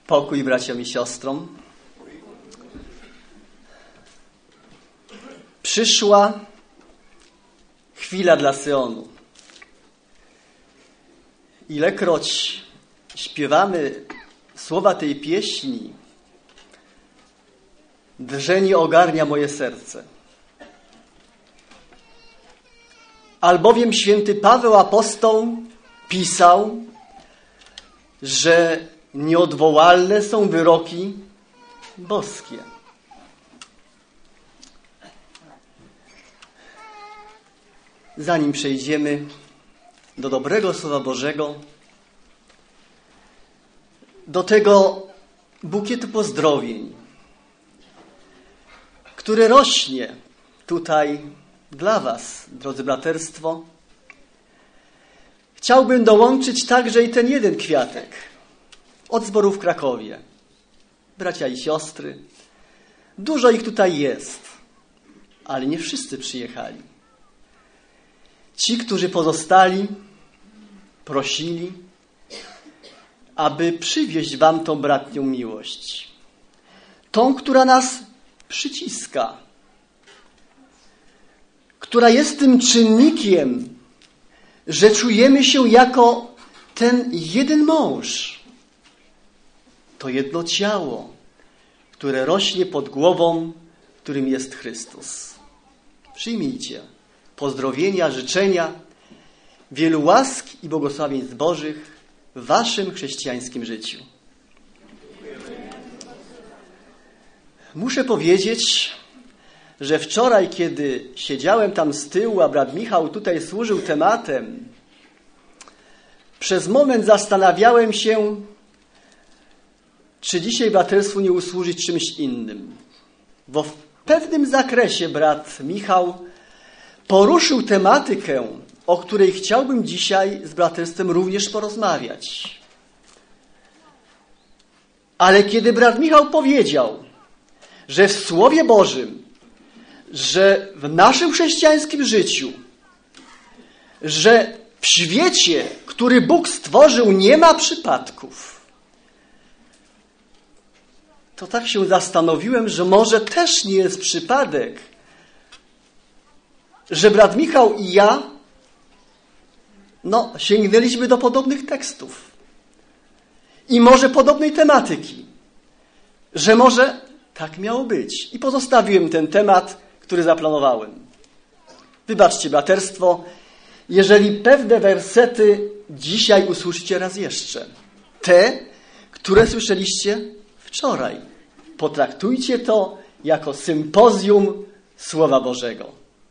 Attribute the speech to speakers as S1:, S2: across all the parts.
S1: Pokój braciom i siostrom. Przyszła chwila dla Syonu. Ilekroć śpiewamy słowa tej pieśni, drżenie ogarnia moje serce. Albowiem święty Paweł apostoł pisał, że nieodwołalne są wyroki boskie. Zanim przejdziemy do dobrego Słowa Bożego, do tego bukietu pozdrowień, który rośnie tutaj dla was, drodzy braterstwo, chciałbym dołączyć także i ten jeden kwiatek od zboru w Krakowie. Bracia i siostry, dużo ich tutaj jest, ale nie wszyscy przyjechali. Ci, którzy pozostali, prosili, aby przywieźć wam tą bratnią miłość. Tą, która nas przyciska, która jest tym czynnikiem, że czujemy się jako ten jeden mąż, to jedno ciało, które rośnie pod głową, którym jest Chrystus. Przyjmijcie pozdrowienia, życzenia, wielu łask i błogosławieństw Bożych w waszym chrześcijańskim życiu. Muszę powiedzieć, że wczoraj, kiedy siedziałem tam z tyłu, a brat Michał tutaj służył tematem, przez moment zastanawiałem się, czy dzisiaj braterstwu nie usłużyć czymś innym. Bo w pewnym zakresie brat Michał poruszył tematykę, o której chciałbym dzisiaj z braterstwem również porozmawiać. Ale kiedy brat Michał powiedział, że w Słowie Bożym, że w naszym chrześcijańskim życiu, że w świecie, który Bóg stworzył, nie ma przypadków, to tak się zastanowiłem, że może też nie jest przypadek, że brat Michał i ja sięgnęliśmy do podobnych tekstów i może podobnej tematyki, że może tak miało być. I pozostawiłem ten temat, który zaplanowałem. Wybaczcie, braterstwo, jeżeli pewne wersety dzisiaj usłyszycie raz jeszcze. Te, które słyszeliście wczoraj. Potraktujcie to jako sympozjum Słowa Bożego.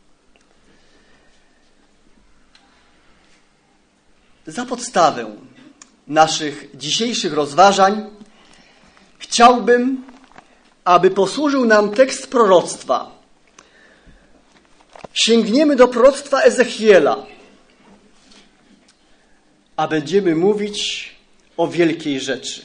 S1: Za podstawę naszych dzisiejszych rozważań chciałbym, aby posłużył nam tekst proroctwa. Sięgniemy do proroctwa Ezechiela, a będziemy mówić o wielkiej rzeczy.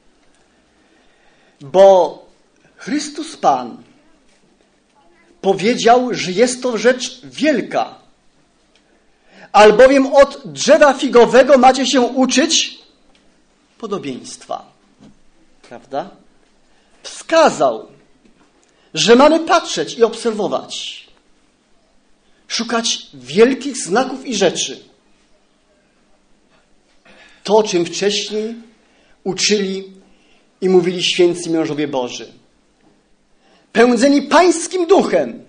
S1: Bo Chrystus Pan powiedział, że jest to rzecz wielka, albowiem od drzewa figowego macie się uczyć podobieństwa. Prawda? Wskazał, że mamy patrzeć i obserwować, szukać wielkich znaków i rzeczy. To, o czym wcześniej uczyli i mówili święci mężowie Boży. Pędzeni Pańskim Duchem.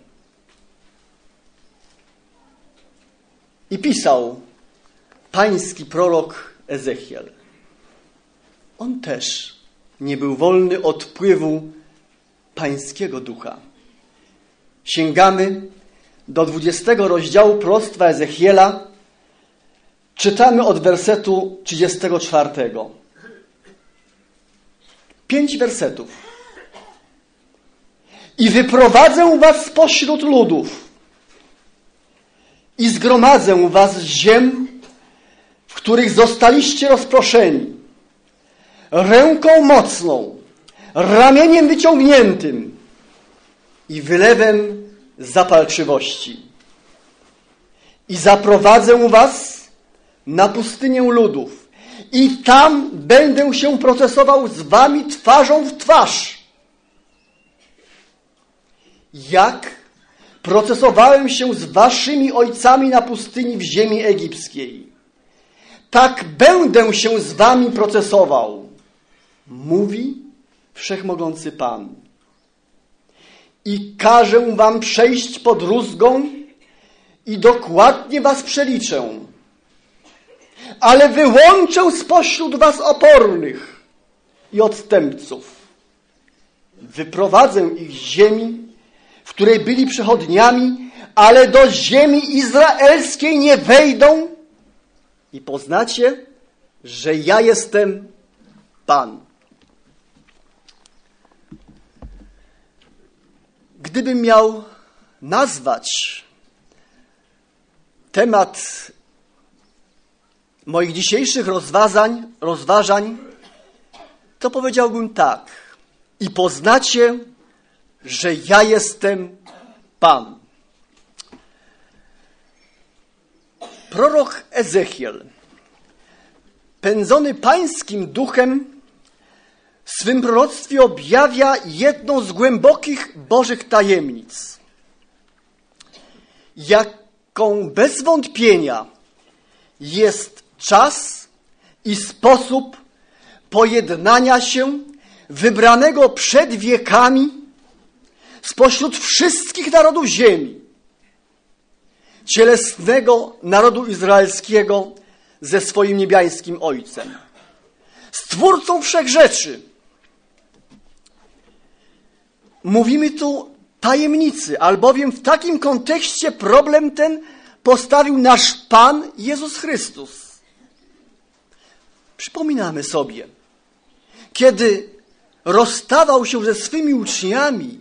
S1: I pisał pański prorok Ezechiel. On też nie był wolny od wpływu Pańskiego Ducha. Sięgamy do 20 rozdziału proroctwa Ezechiela. Czytamy od wersetu 34. 5 wersetów. I wyprowadzę was spośród ludów i zgromadzę was z ziem, w których zostaliście rozproszeni, ręką mocną, ramieniem wyciągniętym i wylewem zapalczywości. I zaprowadzę was na pustynię ludów i tam będę się procesował z wami twarzą w twarz. Jak procesowałem się z waszymi ojcami na pustyni w ziemi egipskiej, tak będę się z wami procesował, mówi Wszechmogący Pan. I każę wam przejść pod rózgą i dokładnie was przeliczę, ale wyłączę spośród was opornych i odstępców. Wyprowadzę ich z ziemi, w której byli przechodniami, ale do ziemi izraelskiej nie wejdą i poznacie, że ja jestem Pan. Gdybym miał nazwać temat moich dzisiejszych rozważań, to powiedziałbym tak. I poznacie, że ja jestem Pan. Prorok Ezechiel, pędzony Pańskim Duchem, w swym proroctwie objawia jedną z głębokich Bożych tajemnic, jaką bez wątpienia jest czas i sposób pojednania się wybranego przed wiekami spośród wszystkich narodów ziemi, cielesnego narodu izraelskiego ze swoim niebiańskim Ojcem, Stwórcą wszechrzeczy. Mówimy tu tajemnicy, albowiem w takim kontekście problem ten postawił nasz Pan Jezus Chrystus. Przypominamy sobie, kiedy rozstawał się ze swymi uczniami,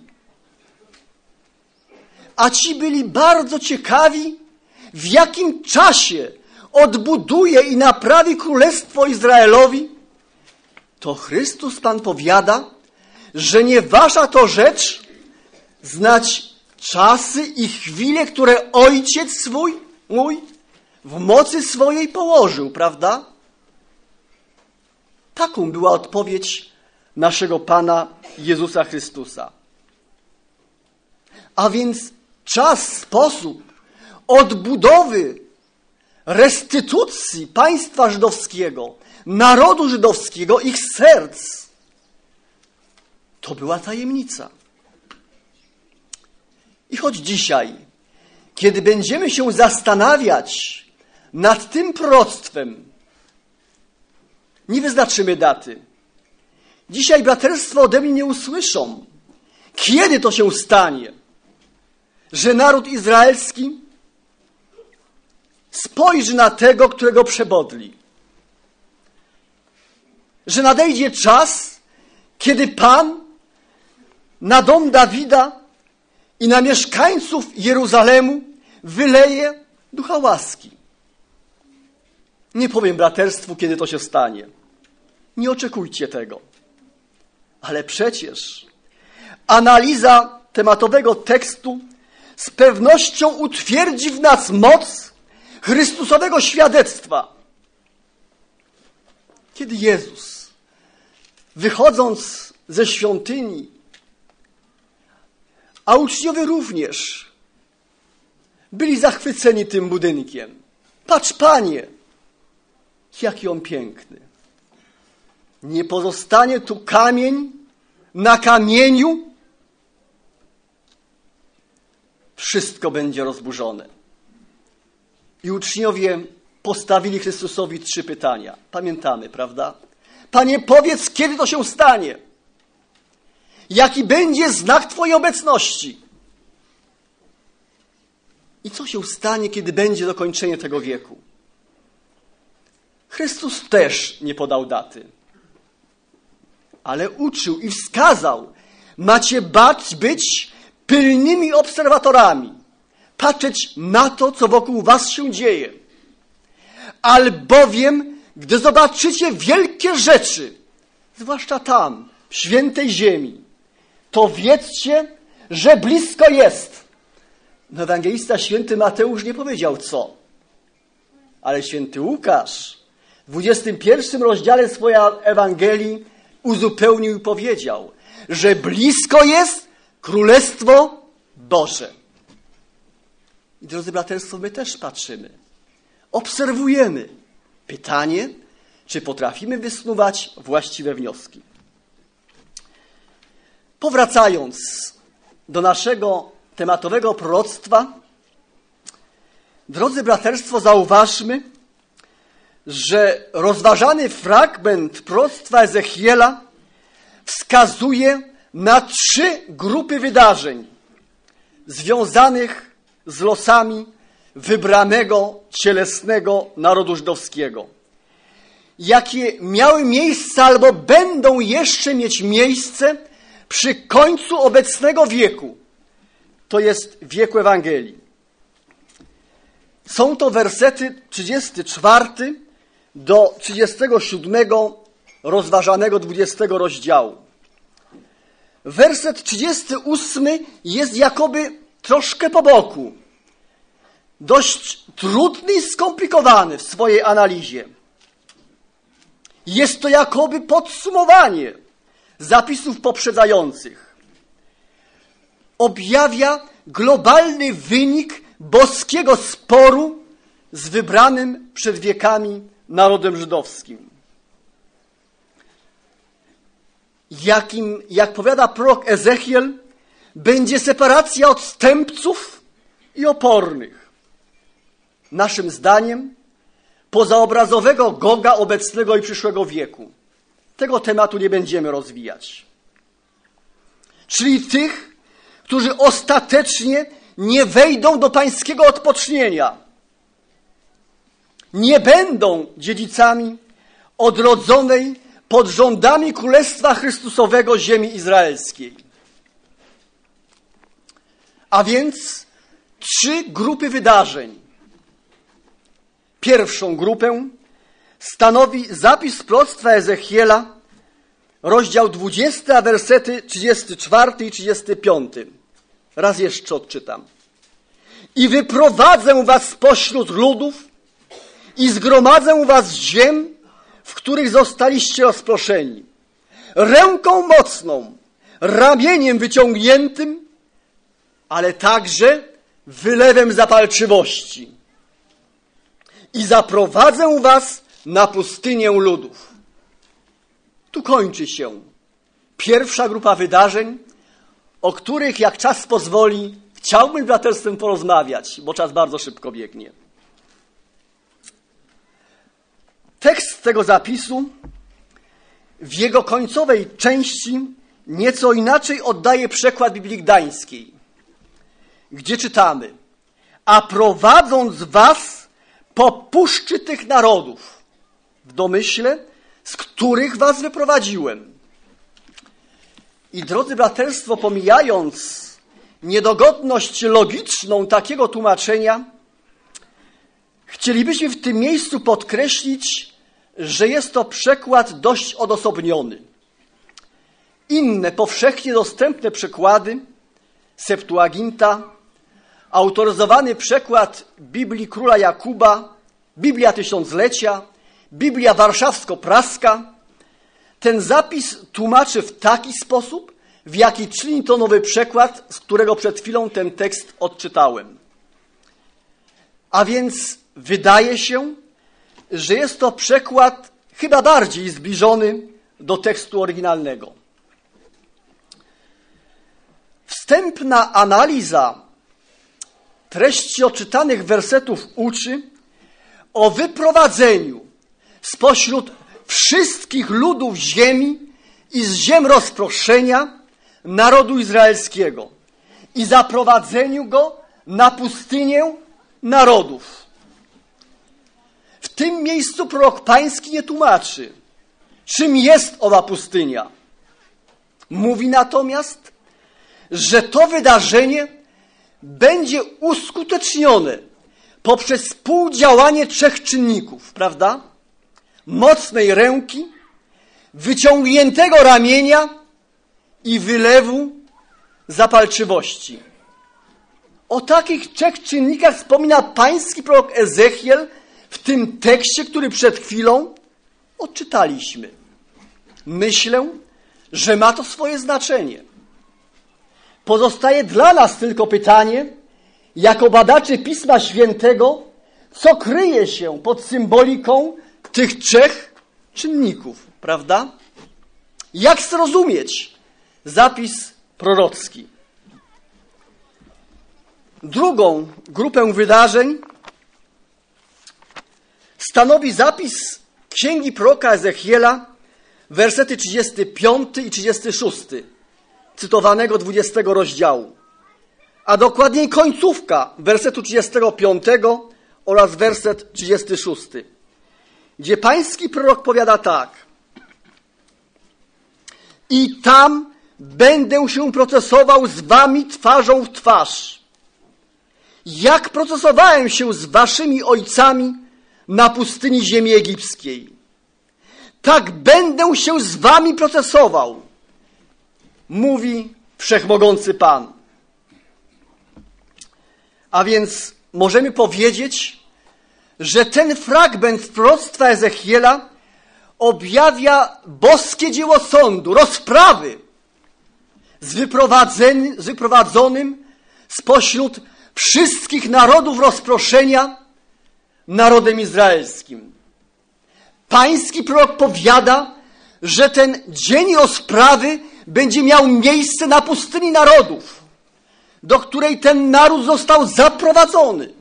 S1: a ci byli bardzo ciekawi, w jakim czasie odbuduje i naprawi Królestwo Izraelowi, to Chrystus Pan powiada, że nie wasza to rzecz znać czasy i chwile, które Ojciec mój w mocy swojej położył, prawda? Taką była odpowiedź naszego Pana Jezusa Chrystusa. A więc czas, sposób odbudowy, restytucji państwa żydowskiego, narodu żydowskiego, ich serc, to była tajemnica. I choć dzisiaj, kiedy będziemy się zastanawiać nad tym proroctwem, nie wyznaczymy daty. Dzisiaj braterstwo ode mnie nie usłyszą, kiedy to się stanie, że naród izraelski spojrzy na tego, którego przebodli. Że nadejdzie czas, kiedy Pan na dom Dawida i na mieszkańców Jeruzalemu wyleje ducha łaski. Nie powiem braterstwu, kiedy to się stanie. Nie oczekujcie tego. Ale przecież analiza tematowego tekstu z pewnością utwierdzi w nas moc Chrystusowego świadectwa. Kiedy Jezus, wychodząc ze świątyni, a uczniowie również byli zachwyceni tym budynkiem. Patrz, Panie, jaki on piękny. Nie pozostanie tu kamień na kamieniu. Wszystko będzie rozburzone. I uczniowie postawili Chrystusowi 3 pytania. Pamiętamy, prawda? Panie, powiedz, kiedy to się stanie? Jaki będzie znak Twojej obecności? I co się stanie, kiedy będzie dokończenie tego wieku? Chrystus też nie podał daty. Ale uczył i wskazał, macie być pilnymi obserwatorami, patrzeć na to, co wokół was się dzieje. Albowiem, gdy zobaczycie wielkie rzeczy, zwłaszcza tam, w świętej ziemi, to wiedzcie, że blisko jest. No, ewangelista święty Mateusz nie powiedział co, ale święty Łukasz w 21 rozdziale swojej Ewangelii uzupełnił i powiedział, że blisko jest Królestwo Boże. I drodzy braterstwo, my też patrzymy, obserwujemy. Pytanie, czy potrafimy wysnuwać właściwe wnioski. Powracając do naszego tematowego proroctwa, drodzy braterstwo, zauważmy, że rozważany fragment proroctwa Ezechiela wskazuje na 3 grupy wydarzeń związanych z losami wybranego, cielesnego narodu żydowskiego, jakie miały miejsce albo będą jeszcze mieć miejsce przy końcu obecnego wieku, to jest wieku Ewangelii. Są to wersety 34 do 37 rozważanego 20 rozdziału. Werset 38 jest jakoby troszkę po boku. Dość trudny i skomplikowany w swojej analizie. Jest to jakoby podsumowanie zapisów poprzedzających. Objawia globalny wynik boskiego sporu z wybranym przed wiekami narodem żydowskim. Jak powiada prorok Ezechiel, będzie separacja odstępców i opornych. Naszym zdaniem pozaobrazowego Goga obecnego i przyszłego wieku. Tego tematu nie będziemy rozwijać. Czyli tych, którzy ostatecznie nie wejdą do pańskiego odpocznienia. Nie będą dziedzicami odrodzonej pod rządami Królestwa Chrystusowego ziemi izraelskiej. A więc 3 grupy wydarzeń. Pierwszą grupę stanowi zapis proroctwa Ezechiela, rozdział 20, wersety 34 i 35. Raz jeszcze odczytam. I wyprowadzę was spośród ludów i zgromadzę was z ziem, w których zostaliście rozproszeni. Ręką mocną, ramieniem wyciągniętym, ale także wylewem zapalczywości. I zaprowadzę was na pustynię ludów. Tu kończy się pierwsza grupa wydarzeń, o których, jak czas pozwoli, chciałbym z braterstwem porozmawiać, bo czas bardzo szybko biegnie. Tekst tego zapisu w jego końcowej części nieco inaczej oddaje przekład Biblii Gdańskiej, gdzie czytamy: a prowadząc was po puszczy tych narodów, w domyśle, z których was wyprowadziłem. I drodzy braterstwo, pomijając niedogodność logiczną takiego tłumaczenia, chcielibyśmy w tym miejscu podkreślić, że jest to przekład dość odosobniony. Inne, powszechnie dostępne przekłady, Septuaginta, autoryzowany przekład Biblii Króla Jakuba, Biblia Tysiąclecia, Biblia Warszawsko-Praska, ten zapis tłumaczy w taki sposób, w jaki czyni to nowy przekład, z którego przed chwilą ten tekst odczytałem. A więc wydaje się, że jest to przekład chyba bardziej zbliżony do tekstu oryginalnego. Wstępna analiza treści odczytanych wersetów uczy o wyprowadzeniu spośród wszystkich ludów ziemi i z ziem rozproszenia narodu izraelskiego i zaprowadzeniu go na pustynię narodów. W tym miejscu prorok pański nie tłumaczy, czym jest owa pustynia. Mówi natomiast, że to wydarzenie będzie uskutecznione poprzez współdziałanie 3 czynników, prawda? Mocnej ręki, wyciągniętego ramienia i wylewu zapalczywości. O takich 3 czynnikach wspomina pański prorok Ezechiel w tym tekście, który przed chwilą odczytaliśmy. Myślę, że ma to swoje znaczenie. Pozostaje dla nas tylko pytanie, jako badaczy Pisma Świętego, co kryje się pod symboliką tych trzech czynników, prawda? Jak zrozumieć zapis prorocki? Drugą grupę wydarzeń stanowi zapis Księgi proroka Ezechiela, wersety 35 i 36, cytowanego 20 rozdziału, a dokładniej końcówka wersetu 35 oraz werset 36, gdzie pański prorok powiada tak: i tam będę się procesował z wami twarzą w twarz, jak procesowałem się z waszymi ojcami na pustyni ziemi egipskiej. Tak będę się z wami procesował, mówi Wszechmogący Pan. A więc możemy powiedzieć, że ten fragment proroctwa Ezechiela objawia boskie dzieło sądu, rozprawy z wyprowadzonym spośród wszystkich narodów rozproszenia narodem izraelskim. Pański prorok powiada, że ten dzień rozprawy będzie miał miejsce na pustyni narodów, do której ten naród został zaprowadzony.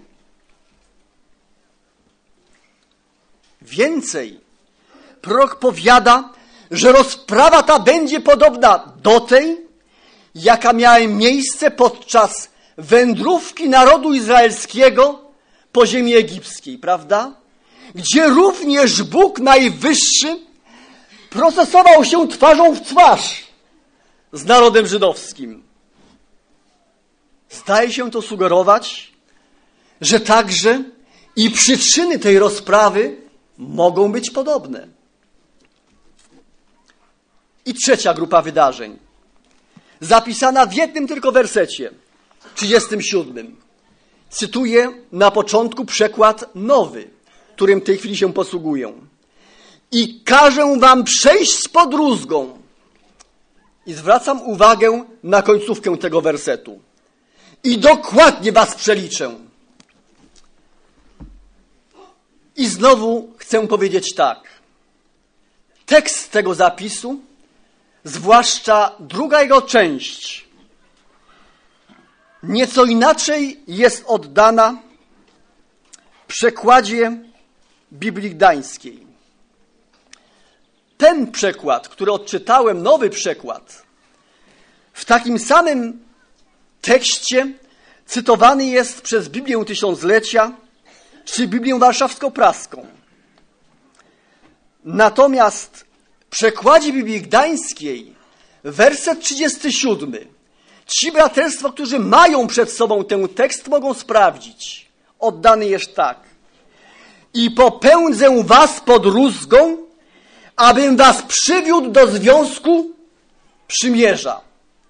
S1: Więcej, prorok powiada, że rozprawa ta będzie podobna do tej, jaka miała miejsce podczas wędrówki narodu izraelskiego po ziemi egipskiej, prawda? Gdzie również Bóg Najwyższy procesował się twarzą w twarz z narodem żydowskim. Zdaje się to sugerować, że także i przyczyny tej rozprawy mogą być podobne. I trzecia grupa wydarzeń, zapisana w jednym tylko wersecie, 37. Cytuję na początku przekład nowy, którym w tej chwili się posługuję. I każę wam przejść z podrózgą. I zwracam uwagę na końcówkę tego wersetu. I dokładnie was przeliczę. I znowu chcę powiedzieć tak. Tekst tego zapisu, zwłaszcza druga jego część, nieco inaczej jest oddana w przekładzie Biblii Gdańskiej. Ten przekład, który odczytałem, nowy przekład, w takim samym tekście cytowany jest przez Biblię Tysiąclecia czy Biblię Warszawsko-Praską. Natomiast w przekładzie Biblii Gdańskiej werset 37. Ci braterstwo, którzy mają przed sobą ten tekst, mogą sprawdzić. Oddany jest tak. I popędzę was pod rózgą, abym was przywiódł do związku przymierza.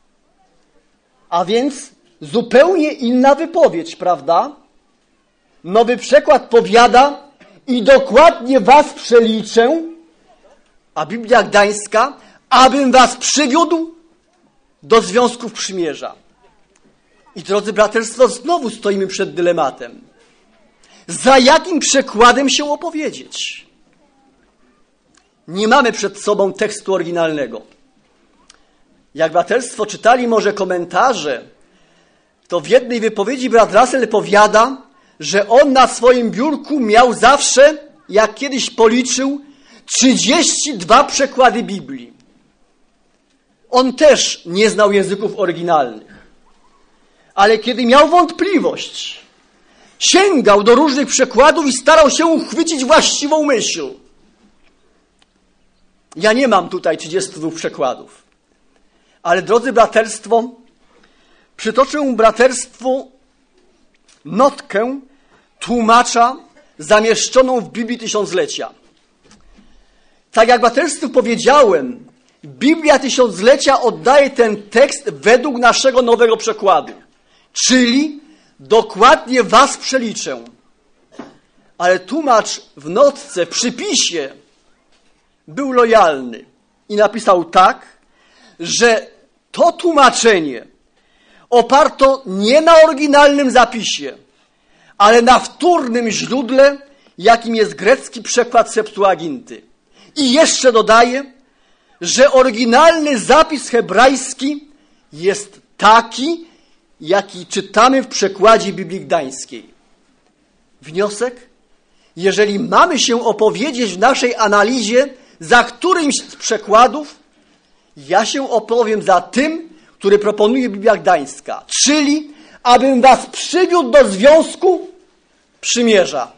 S1: A więc zupełnie inna wypowiedź, prawda? Nowy przekład powiada i dokładnie was przeliczę, a Biblia Gdańska, abym was przywiódł do związków przymierza. I drodzy braterstwo, znowu stoimy przed dylematem. Za jakim przekładem się opowiedzieć? Nie mamy przed sobą tekstu oryginalnego. Jak braterstwo czytali może komentarze, to w jednej wypowiedzi brat Russell powiada, że on na swoim biurku miał zawsze, jak kiedyś policzył, 32 przekłady Biblii. On też nie znał języków oryginalnych. Ale kiedy miał wątpliwość, sięgał do różnych przekładów i starał się uchwycić właściwą myśl. Ja nie mam tutaj 32 przekładów. Ale drodzy braterstwo, przytoczę braterstwu notkę tłumacza zamieszczoną w Biblii Tysiąclecia. Tak jak braterstwu powiedziałem, Biblia Tysiąclecia oddaje ten tekst według naszego nowego przekładu. Czyli dokładnie was przeliczę. Ale tłumacz w notce, w przypisie był lojalny i napisał tak, że to tłumaczenie oparto nie na oryginalnym zapisie, ale na wtórnym źródle, jakim jest grecki przekład Septuaginty. I jeszcze dodaje, że oryginalny zapis hebrajski jest taki, jaki czytamy w przekładzie Biblii Gdańskiej. Wniosek? Jeżeli mamy się opowiedzieć w naszej analizie za którymś z przekładów, ja się opowiem za tym, który proponuje Biblia Gdańska, czyli abym was przywiódł do związku przymierza.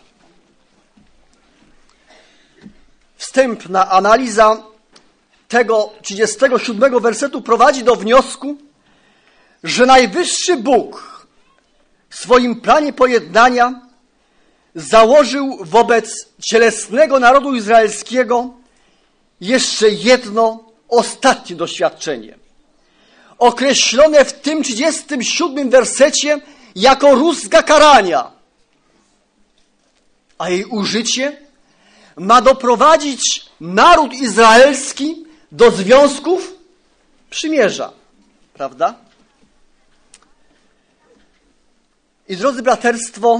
S1: Wstępna analiza tego 37 wersetu prowadzi do wniosku, że najwyższy Bóg w swoim planie pojednania założył wobec cielesnego narodu izraelskiego jeszcze jedno ostatnie doświadczenie, określone w tym 37 wersecie jako rózga karania, a jej użycie ma doprowadzić naród izraelski do związków przymierza. Prawda? I drodzy braterstwo,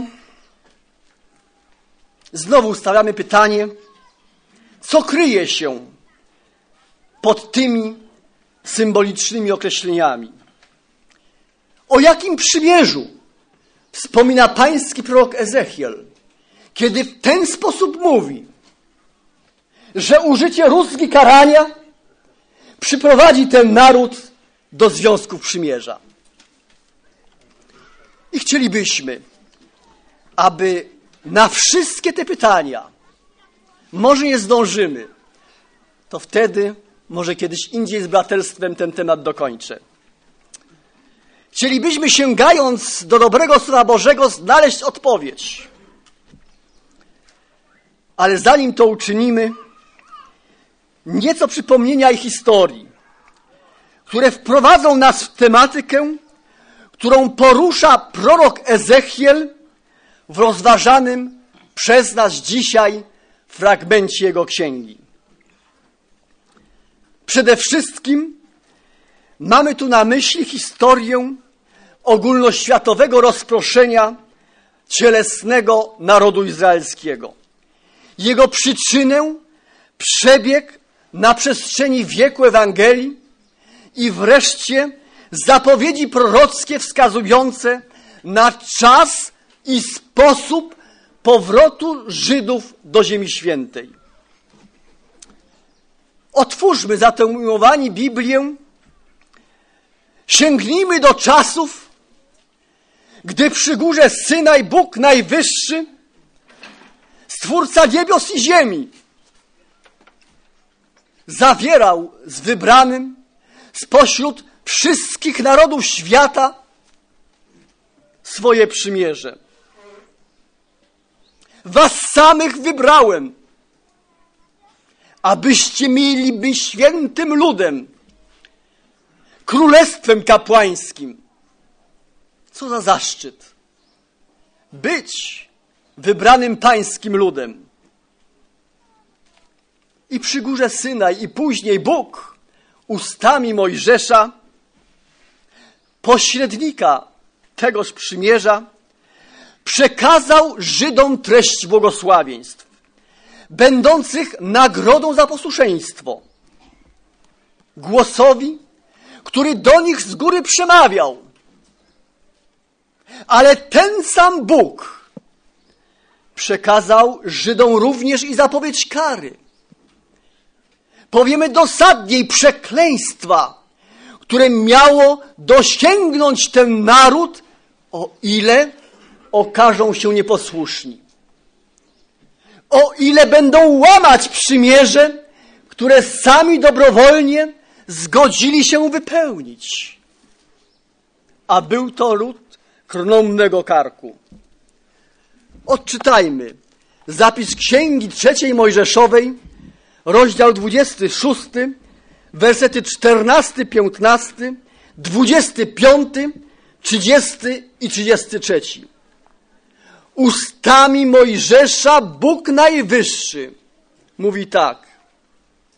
S1: znowu stawiamy pytanie, co kryje się pod tymi symbolicznymi określeniami? O jakim przymierzu wspomina pański prorok Ezechiel, kiedy w ten sposób mówi, że użycie rózgi karania przyprowadzi ten naród do związków przymierza? I chcielibyśmy, aby na wszystkie te pytania, może nie zdążymy, to wtedy może kiedyś indziej z braterstwem ten temat dokończę. Chcielibyśmy, sięgając do dobrego Słowa Bożego, znaleźć odpowiedź. Ale zanim to uczynimy, nieco przypomnienia i historii, które wprowadzą nas w tematykę, którą porusza prorok Ezechiel w rozważanym przez nas dzisiaj fragmencie jego księgi. Przede wszystkim mamy tu na myśli historię ogólnoświatowego rozproszenia cielesnego narodu izraelskiego. Jego przyczynę, przebieg na przestrzeni wieku Ewangelii i wreszcie zapowiedzi prorockie wskazujące na czas i sposób powrotu Żydów do Ziemi Świętej. Otwórzmy zatem, umiłowani, Biblię. Sięgnijmy do czasów, gdy przy górze Synaj Bóg Najwyższy, Stwórca niebios i ziemi, zawierał z wybranym spośród wszystkich narodów świata swoje przymierze. Was samych wybrałem, abyście mieli świętym ludem, królestwem kapłańskim. Co za zaszczyt być wybranym pańskim ludem. I przy górze Synaj i później Bóg ustami Mojżesza, pośrednika tegoż przymierza, przekazał Żydom treść błogosławieństw, będących nagrodą za posłuszeństwo, głosowi, który do nich z góry przemawiał. Ale ten sam Bóg przekazał Żydom również i zapowiedź kary. Powiemy dosadniej, przekleństwa, które miało dosięgnąć ten naród, o ile okażą się nieposłuszni. O ile będą łamać przymierze, które sami dobrowolnie zgodzili się wypełnić. A był to lud krnąbrnego karku. Odczytajmy zapis Księgi 3 Mojżeszowej, rozdział 26, wersety 14, 15, 25, 30 i 33. Ustami Mojżesza Bóg Najwyższy mówi tak.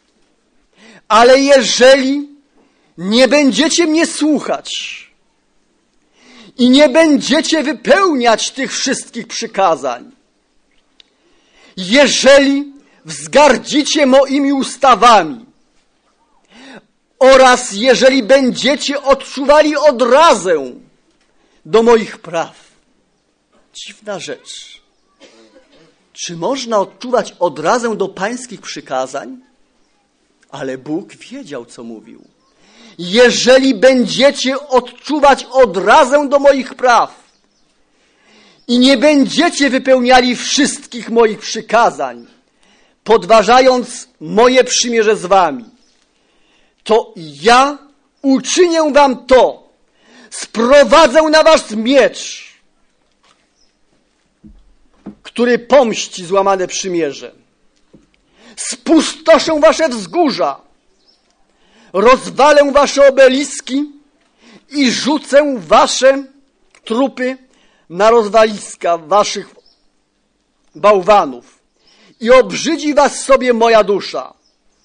S1: Ale jeżeli nie będziecie mnie słuchać i nie będziecie wypełniać tych wszystkich przykazań, jeżeli wzgardzicie moimi ustawami oraz jeżeli będziecie odczuwali odrazę do moich praw. Dziwna rzecz. Czy można odczuwać odrazę do pańskich przykazań? Ale Bóg wiedział, co mówił. Jeżeli będziecie odczuwać odrazę do moich praw i nie będziecie wypełniali wszystkich moich przykazań, podważając moje przymierze z wami, to ja uczynię wam to. Sprowadzę na was miecz, który pomści złamane przymierze. Spustoszę wasze wzgórza, rozwalę wasze obeliski i rzucę wasze trupy na rozwaliska waszych bałwanów i obrzydzi was sobie moja dusza.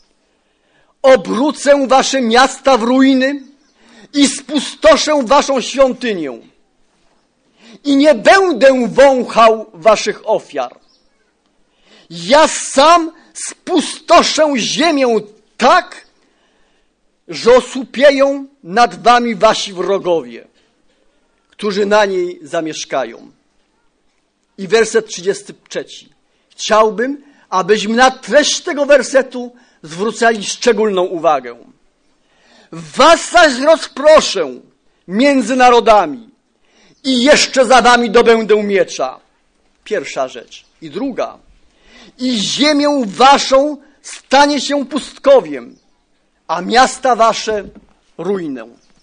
S1: Obrócę wasze miasta w ruiny i spustoszę waszą świątynię i nie będę wąchał waszych ofiar. Ja sam spustoszę ziemię tak, że osłupieją nad wami wasi wrogowie, którzy na niej zamieszkają. I werset 33. Chciałbym, abyśmy na treść tego wersetu zwrócali szczególną uwagę. Was zaś rozproszę między narodami i jeszcze za wami dobędę miecza. Pierwsza rzecz. I druga. I ziemię waszą stanie się pustkowiem, a miasta wasze ruinę.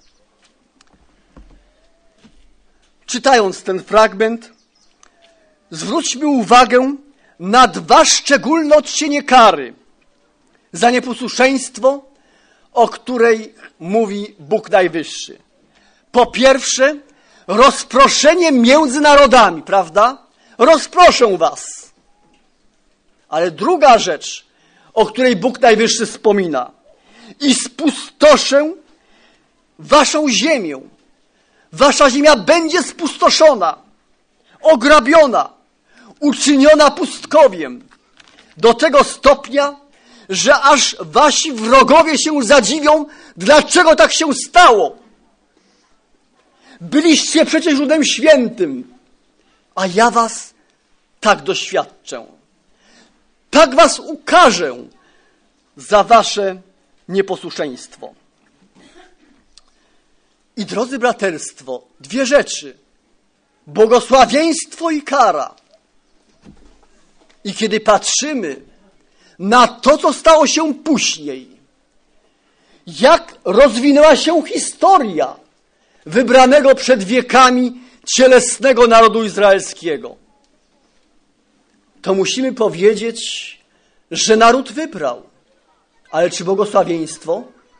S1: Czytając ten fragment, zwróćmy uwagę na dwa szczególne odcienie kary za nieposłuszeństwo, o której mówi Bóg Najwyższy. Po pierwsze, rozproszenie między narodami, prawda? Rozproszę was. Ale druga rzecz, o której Bóg Najwyższy wspomina. I spustoszę waszą ziemię. Wasza ziemia będzie spustoszona, ograbiona, uczyniona pustkowiem. Do tego stopnia, że aż wasi wrogowie się zadziwią, dlaczego tak się stało. Byliście przecież ludem świętym, a ja was tak doświadczę. Tak was ukażę za wasze nieposłuszeństwo. I drodzy braterstwo, dwie rzeczy. Błogosławieństwo i kara. I kiedy patrzymy na to, co stało się później, jak rozwinęła się historia wybranego przed wiekami cielesnego narodu izraelskiego, to musimy powiedzieć, że naród wybrał. Ale czy błogosławieństwo?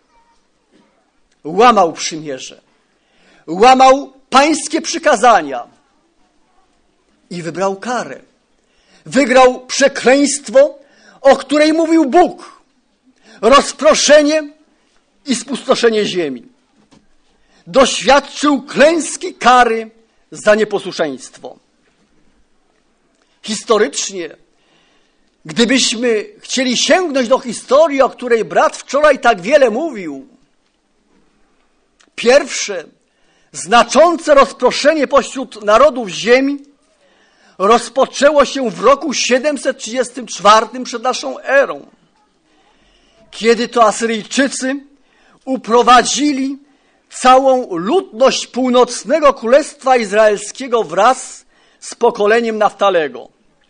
S1: Łamał przymierze. Łamał pańskie przykazania. I wybrał karę. Wygrał przekleństwo, o której mówił Bóg. Rozproszenie i spustoszenie ziemi. Doświadczył klęski kary za nieposłuszeństwo. Historycznie, gdybyśmy chcieli sięgnąć do historii, o której brat wczoraj tak wiele mówił, pierwsze znaczące rozproszenie pośród narodów ziemi rozpoczęło się w roku 734 przed naszą erą, kiedy to Asyryjczycy uprowadzili całą ludność północnego Królestwa Izraelskiego wraz z pokoleniem Naftalego.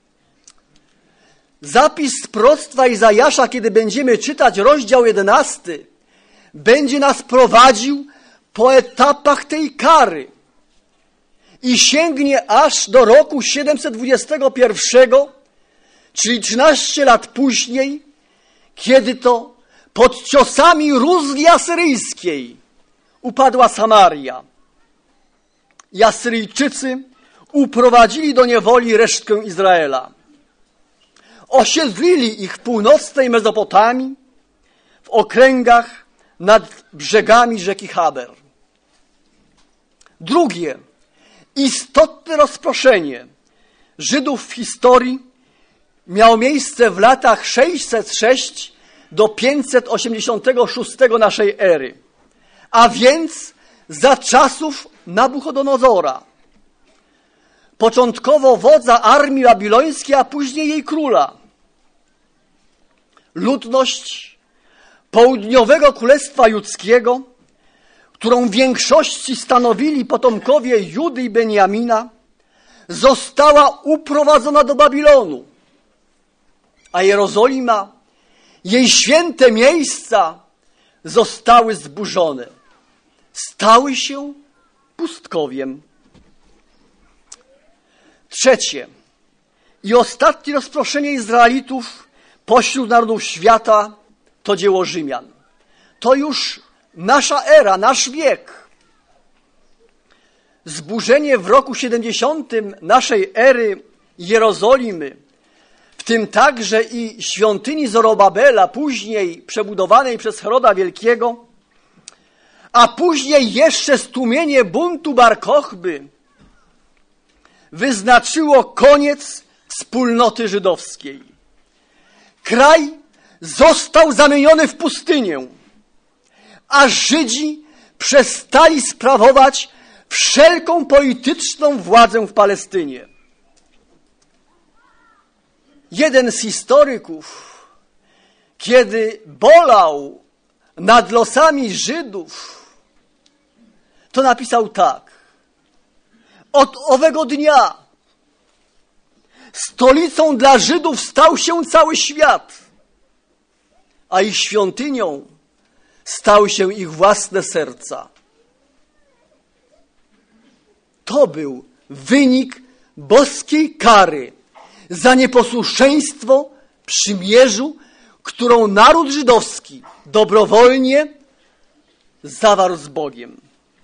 S1: Zapis z proroctwa Izajasza, kiedy będziemy czytać rozdział 11, będzie nas prowadził po etapach tej kary i sięgnie aż do roku 721, czyli 13 lat później, kiedy to pod ciosami rózgi asyryjskiej upadła Samaria. I Asyryjczycy uprowadzili do niewoli resztkę Izraela. Osiedlili ich w północnej Mezopotamii, w okręgach nad brzegami rzeki Haber. Drugie, istotne rozproszenie Żydów w historii miało miejsce w latach 606 do 586 naszej ery, a więc za czasów Nabuchodonozora, początkowo wodza armii babilońskiej, a później jej króla. Ludność południowego Królestwa Judzkiego, którą w większości stanowili potomkowie Judy i Benjamina, została uprowadzona do Babilonu, a Jerozolima, jej święte miejsca zostały zburzone. Stały się pustkowiem. Trzecie i ostatnie rozproszenie Izraelitów pośród narodów świata to dzieło Rzymian. To już nasza era, nasz wiek. Zburzenie w roku 70 naszej ery Jerozolimy, w tym także i świątyni Zorobabela, później przebudowanej przez Heroda Wielkiego, a później jeszcze stłumienie buntu Bar Kochby, wyznaczyło koniec wspólnoty żydowskiej. Kraj został zamieniony w pustynię, a Żydzi przestali sprawować wszelką polityczną władzę w Palestynie. Jeden z historyków, kiedy bolał nad losami Żydów, to napisał tak: od owego dnia stolicą dla Żydów stał się cały świat, a ich świątynią stały się ich własne serca. To był wynik boskiej kary za nieposłuszeństwo przymierzu, którą naród żydowski dobrowolnie zawarł z Bogiem.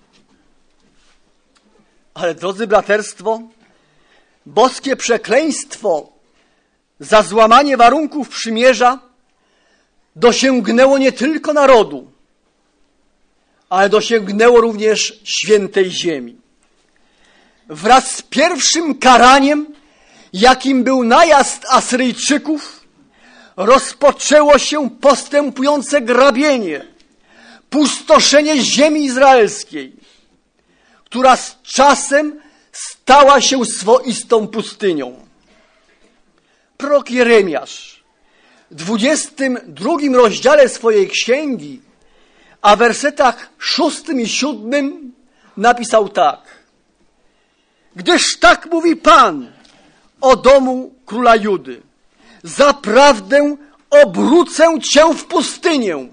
S1: Ale drodzy braterstwo, boskie przekleństwo za złamanie warunków przymierza dosięgnęło nie tylko narodu, ale dosięgnęło również świętej ziemi. Wraz z pierwszym karaniem, jakim był najazd Asyryjczyków, rozpoczęło się postępujące grabienie, pustoszenie ziemi izraelskiej, która z czasem stała się swoistą pustynią. Prorok Jeremiasz w 22 rozdziale swojej księgi, a w wersetach 6 i 7 napisał tak: gdyż tak mówi Pan o domu króla Judy, zaprawdę obrócę cię w pustynię,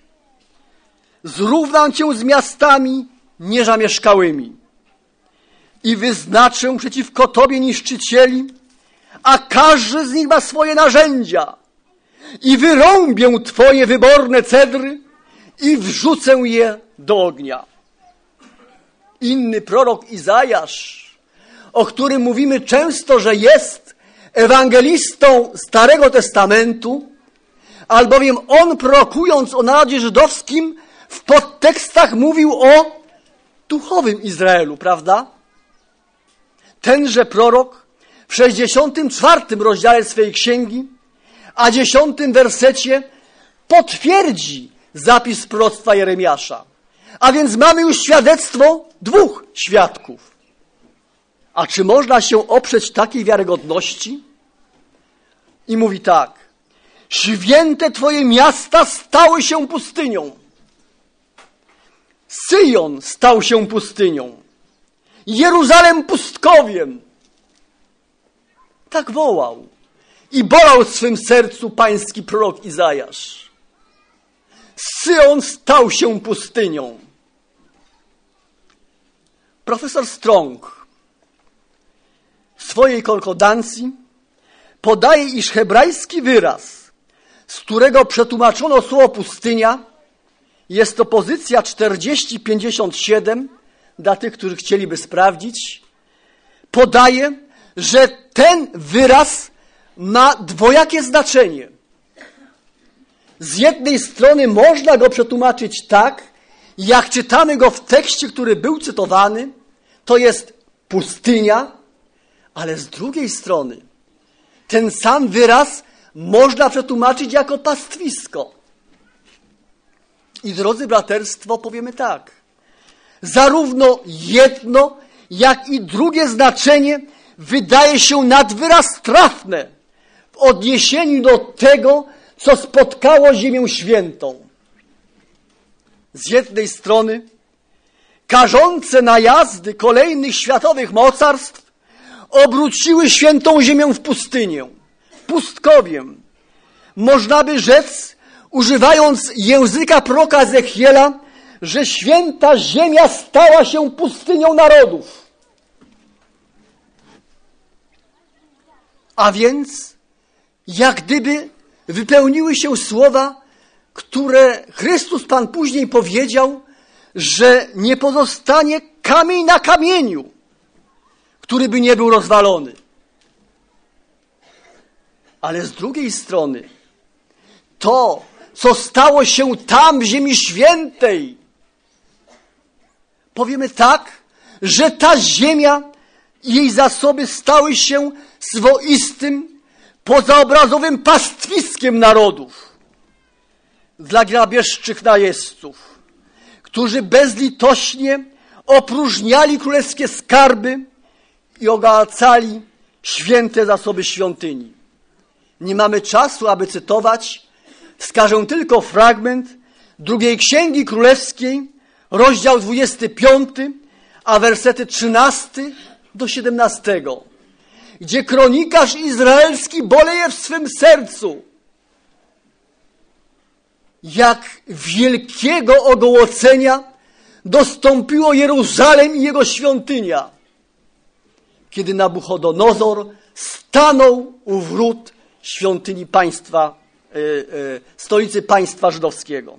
S1: zrównam cię z miastami niezamieszkałymi i wyznaczę przeciwko tobie niszczycieli, a każdy z nich ma swoje narzędzia, i wyrąbię twoje wyborne cedry i wrzucę je do ognia. Inny prorok Izajasz, o którym mówimy często, że jest ewangelistą Starego Testamentu, albowiem on, prorokując o narodzie żydowskim, w podtekstach mówił o duchowym Izraelu, prawda? Tenże prorok w 64 rozdziale swej księgi, a 10 wersecie potwierdzi zapis proroctwa Jeremiasza. A więc mamy już świadectwo dwóch świadków. A czy można się oprzeć takiej wiarygodności? I mówi tak: święte twoje miasta stały się pustynią. Syjon stał się pustynią. Jeruzalem pustkowiem. Tak wołał i bolał w swym sercu pański prorok Izajasz. Syjon stał się pustynią. Profesor Strong w swojej konkordancji podaje, iż hebrajski wyraz, z którego przetłumaczono słowo pustynia, jest to pozycja 4057, dla tych, którzy chcieliby sprawdzić, podaje, że ten wyraz ma dwojakie znaczenie. z jednej strony można go przetłumaczyć tak, jak czytamy go w tekście, który był cytowany, to jest pustynia, ale z drugiej strony ten sam wyraz można przetłumaczyć jako pastwisko. I drodzy braterstwo, powiemy tak. Zarówno jedno, jak i drugie znaczenie wydaje się nad wyraz trafne w odniesieniu do tego, co spotkało Ziemię Świętą. Z jednej strony karzące najazdy kolejnych światowych mocarstw obróciły Świętą Ziemię w pustynię, pustkowiem. Można by rzec, używając języka proroka Ezechiela, że Święta Ziemia stała się pustynią narodów. A więc, jak gdyby wypełniły się słowa, które Chrystus Pan później powiedział, że nie pozostanie kamień na kamieniu, który by nie był rozwalony. Ale z drugiej strony, to, co stało się tam w Ziemi Świętej, powiemy tak, że ta ziemia i jej zasoby stały się swoistym, pozaobrazowym pastwiskiem narodów dla grabieżczych najeźdźców, którzy bezlitośnie opróżniali królewskie skarby i ogacali święte zasoby świątyni. Nie mamy czasu, aby cytować, wskażę tylko fragment drugiej Księgi Królewskiej, rozdział 25, a wersety 13 do 17, gdzie kronikarz izraelski boleje w swym sercu, jak wielkiego ogołocenia dostąpiło Jeruzalem i jego świątynia, kiedy Nabuchodonozor stanął u wrót świątyni państwa, stolicy państwa żydowskiego.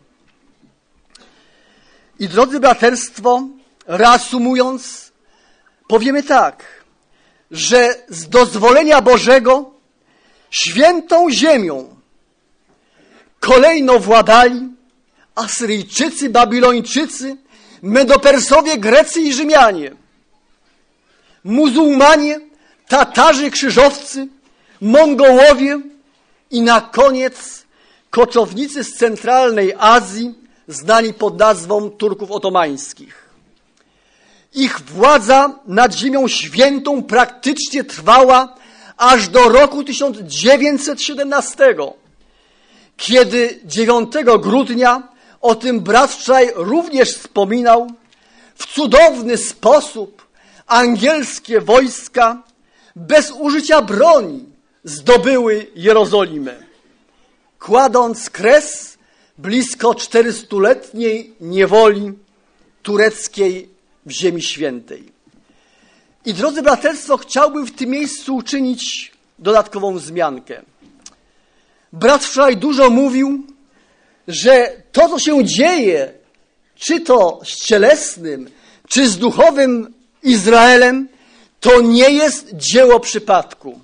S1: I drodzy braterstwo, reasumując, powiemy tak, że z dozwolenia Bożego świętą ziemią kolejno władali Asyryjczycy, Babilończycy, Medopersowie, Grecy i Rzymianie, muzułmanie, Tatarzy, krzyżowcy, Mongołowie i na koniec koczownicy z centralnej Azji, znani pod nazwą Turków otomańskich. Ich władza nad Ziemią Świętą praktycznie trwała aż do roku 1917, kiedy 9 grudnia, o tym brat wczoraj również wspominał, w cudowny sposób angielskie wojska bez użycia broni zdobyły Jerozolimę, kładąc kres blisko 400-letniej niewoli tureckiej w Ziemi Świętej. I drodzy braterstwo, chciałbym w tym miejscu uczynić dodatkową wzmiankę. Brat wczoraj dużo mówił, że to, co się dzieje, czy to z cielesnym, czy z duchowym Izraelem, to nie jest dzieło przypadku.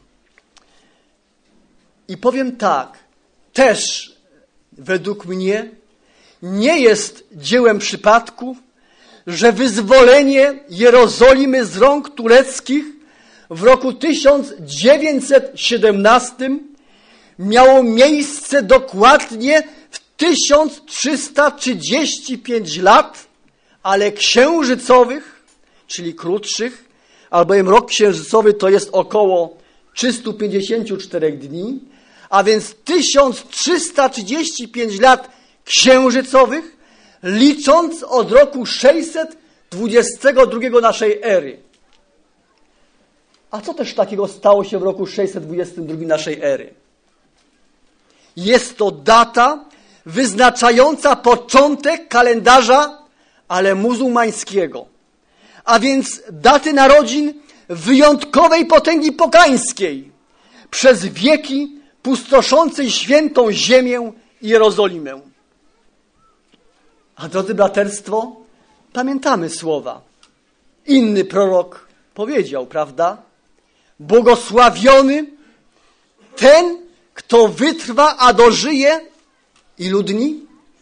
S1: I powiem tak, też według mnie nie jest dziełem przypadku, że wyzwolenie Jerozolimy z rąk tureckich w roku 1917 miało miejsce dokładnie w 1335 lat, ale księżycowych, czyli krótszych, albowiem rok księżycowy to jest około 354 dni, a więc 1335 lat księżycowych, licząc od roku 622 naszej ery. A co też takiego stało się w roku 622 naszej ery? Jest to data wyznaczająca początek kalendarza, ale muzułmańskiego. A więc daty narodzin wyjątkowej potęgi pogańskiej, przez wieki pustoszącej świętą ziemię i Jerozolimę. A drodzy braterstwo, pamiętamy słowa. Inny prorok powiedział, prawda? Błogosławiony ten, kto wytrwa, a dożyje Ilu dni?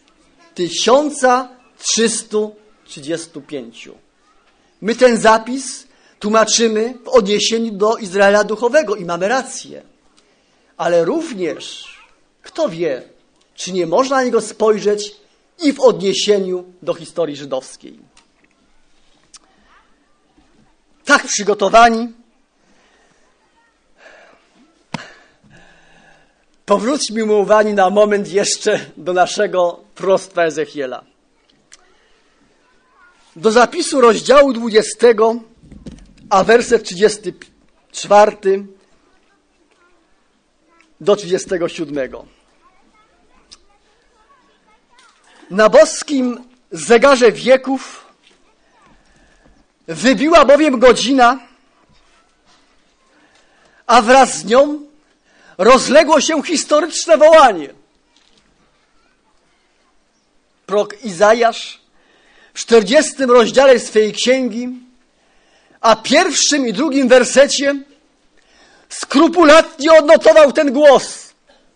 S1: 1335. My ten zapis tłumaczymy w odniesieniu do Izraela duchowego i mamy rację. Ale również, kto wie, czy nie można na niego spojrzeć i w odniesieniu do historii żydowskiej. Tak przygotowani, powróćmy umiłowani na moment jeszcze do naszego proroctwa Ezechiela. Do zapisu rozdziału 20, a werset 34 do 37. Na boskim zegarze wieków wybiła bowiem godzina, a wraz z nią rozległo się historyczne wołanie. Prorok Izajasz w 40 rozdziale swej księgi, a 1. i 2. wersecie skrupulatnie odnotował ten głos.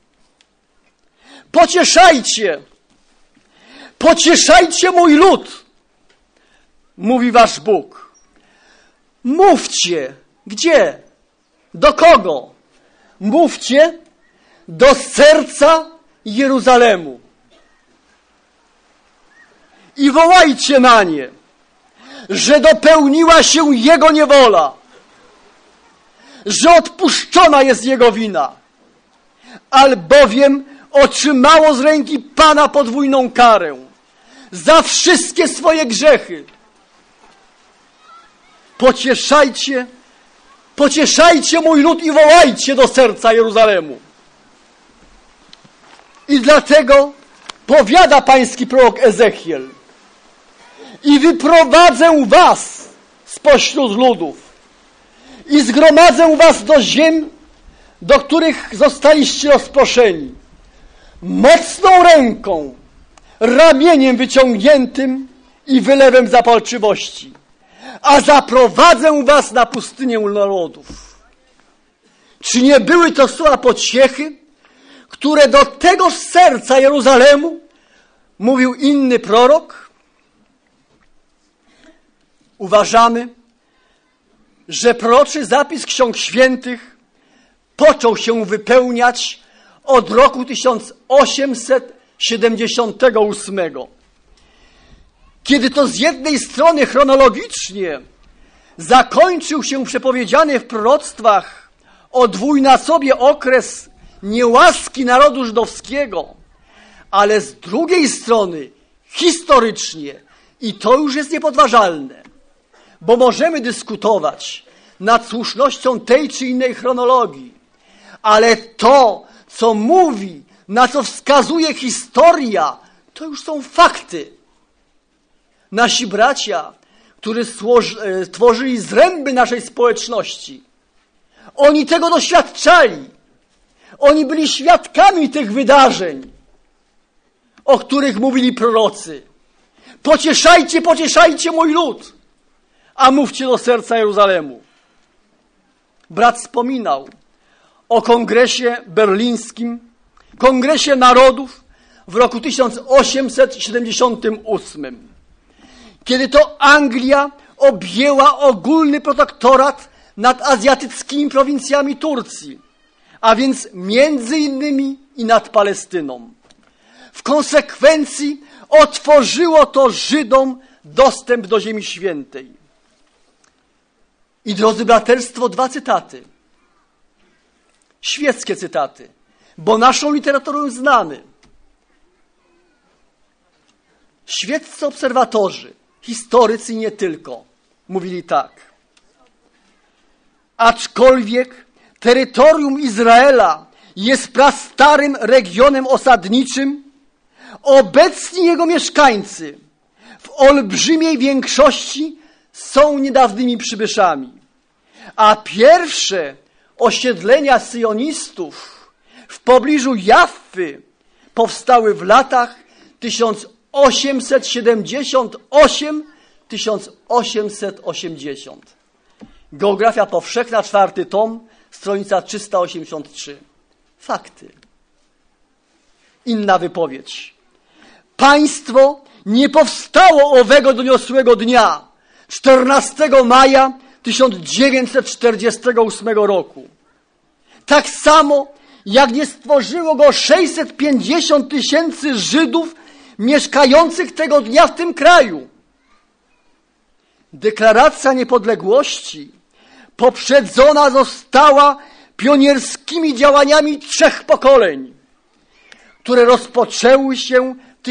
S1: Pocieszajcie mój lud, mówi wasz Bóg. Mówcie. Gdzie? Do kogo? Mówcie do serca Jeruzalemu. I wołajcie na nie, że dopełniła się jego niewola, że odpuszczona jest jego wina, albowiem otrzymało z ręki Pana podwójną karę za wszystkie swoje grzechy. Pocieszajcie mój lud i wołajcie do serca Jeruzalemu. I dlatego powiada pański prorok Ezechiel: i wyprowadzę was spośród ludów i zgromadzę was do ziem, do których zostaliście rozproszeni, mocną ręką, ramieniem wyciągniętym i wylewem zapalczywości, a zaprowadzę was na pustynię narodów. Czy nie były to słowa pociechy, które do tegoż serca Jeruzalemu mówił inny prorok? Uważamy, że proroczy zapis Ksiąg Świętych począł się wypełniać od roku 1878, kiedy to z jednej strony chronologicznie zakończył się przepowiedziany w proroctwach o dwójnasobie okres niełaski narodu żydowskiego, ale z drugiej strony historycznie, i to już jest niepodważalne, bo możemy dyskutować nad słusznością tej czy innej chronologii, ale to, co mówi, na co wskazuje historia, to już są fakty. Nasi bracia, którzy tworzyli zręby naszej społeczności, oni tego doświadczali. Oni byli świadkami tych wydarzeń, o których mówili prorocy. Pocieszajcie mój lud, a mówcie do serca Jeruzalemu. Brat wspominał o kongresie berlińskim, kongresie narodów w roku 1878, kiedy to Anglia objęła ogólny protektorat nad azjatyckimi prowincjami Turcji, a więc między innymi i nad Palestyną. W konsekwencji otworzyło to Żydom dostęp do Ziemi Świętej. I drodzy braterstwo, 2 cytaty. Świeckie cytaty, bo naszą literaturę znamy. Świeccy obserwatorzy, historycy i nie tylko, mówili tak. Aczkolwiek terytorium Izraela jest prastarym regionem osadniczym, obecni jego mieszkańcy w olbrzymiej większości są niedawnymi przybyszami, a pierwsze osiedlenia syjonistów w pobliżu Jaffy powstały w latach 1878-1880. Geografia powszechna, 4 tom, stronica 383. Fakty. Inna wypowiedź. Państwo nie powstało owego doniosłego dnia, 14 maja 1948 roku. Tak samo, jak nie stworzyło go 650 000 Żydów mieszkających tego dnia w tym kraju. Deklaracja niepodległości poprzedzona została pionierskimi działaniami 3 pokoleń, które rozpoczęły się w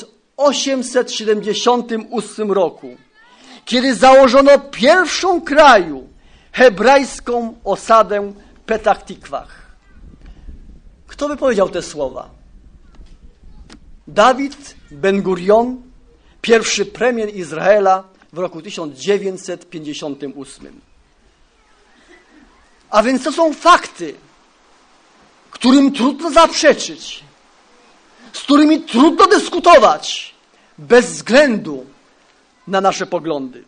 S1: 1878 roku, kiedy założono pierwszą kraju hebrajską osadę Petach Tikwach. Kto wypowiedział te słowa? Dawid Ben-Gurion, pierwszy premier Izraela w roku 1958. A więc to są fakty, którym trudno zaprzeczyć, z którymi trudno dyskutować, bez względu na nasze poglądy.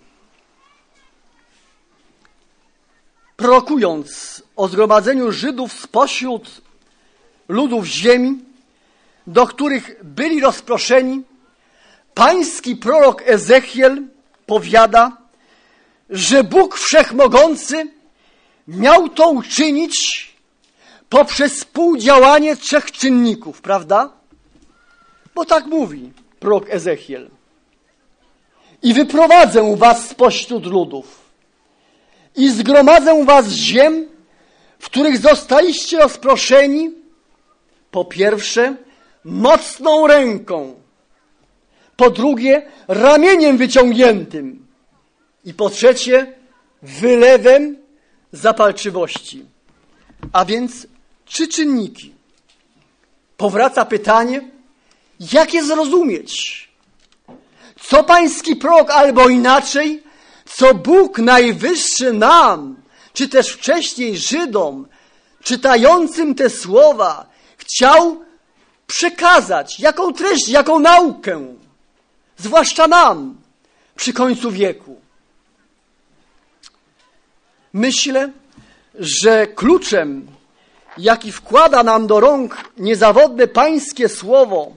S1: Prorokując o zgromadzeniu Żydów spośród ludów ziemi, do których byli rozproszeni, pański prorok Ezechiel powiada, że Bóg Wszechmogący miał to uczynić poprzez współdziałanie 3 czynników, prawda? Bo tak mówi prorok Ezechiel. I wyprowadzę was spośród ludów i zgromadzę was z ziem, w których zostaliście rozproszeni, po pierwsze, mocną ręką, po drugie, ramieniem wyciągniętym i po trzecie, wylewem zapalczywości. A więc 3 czynniki. Powraca pytanie, jak je zrozumieć? Co pański prorok, albo inaczej, co Bóg Najwyższy nam, czy też wcześniej Żydom, czytającym te słowa, chciał przekazać, jaką treść, jaką naukę, zwłaszcza nam, przy końcu wieku. Myślę, że kluczem, jaki wkłada nam do rąk niezawodne pańskie słowo,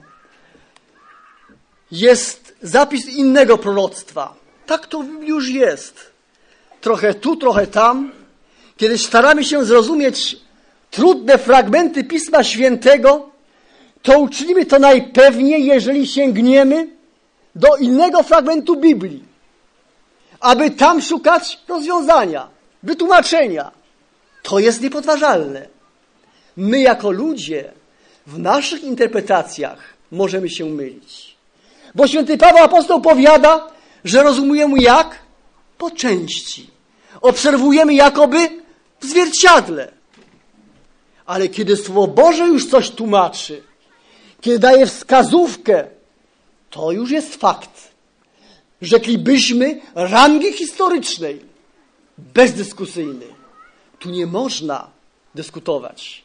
S1: jest zapis innego proroctwa. Tak to już jest. Trochę tu, trochę tam. Kiedy staramy się zrozumieć trudne fragmenty Pisma Świętego, to uczynimy to najpewniej, jeżeli sięgniemy do innego fragmentu Biblii, aby tam szukać rozwiązania, wytłumaczenia. To jest niepodważalne. My jako ludzie w naszych interpretacjach możemy się mylić. Bo święty Paweł apostoł powiada, że rozumiemy jak? Po części. Obserwujemy jakoby w zwierciadle. Ale kiedy Słowo Boże już coś tłumaczy, kiedy daje wskazówkę, to już jest fakt. Rzeklibyśmy rangi historycznej, bezdyskusyjny. Tu nie można dyskutować.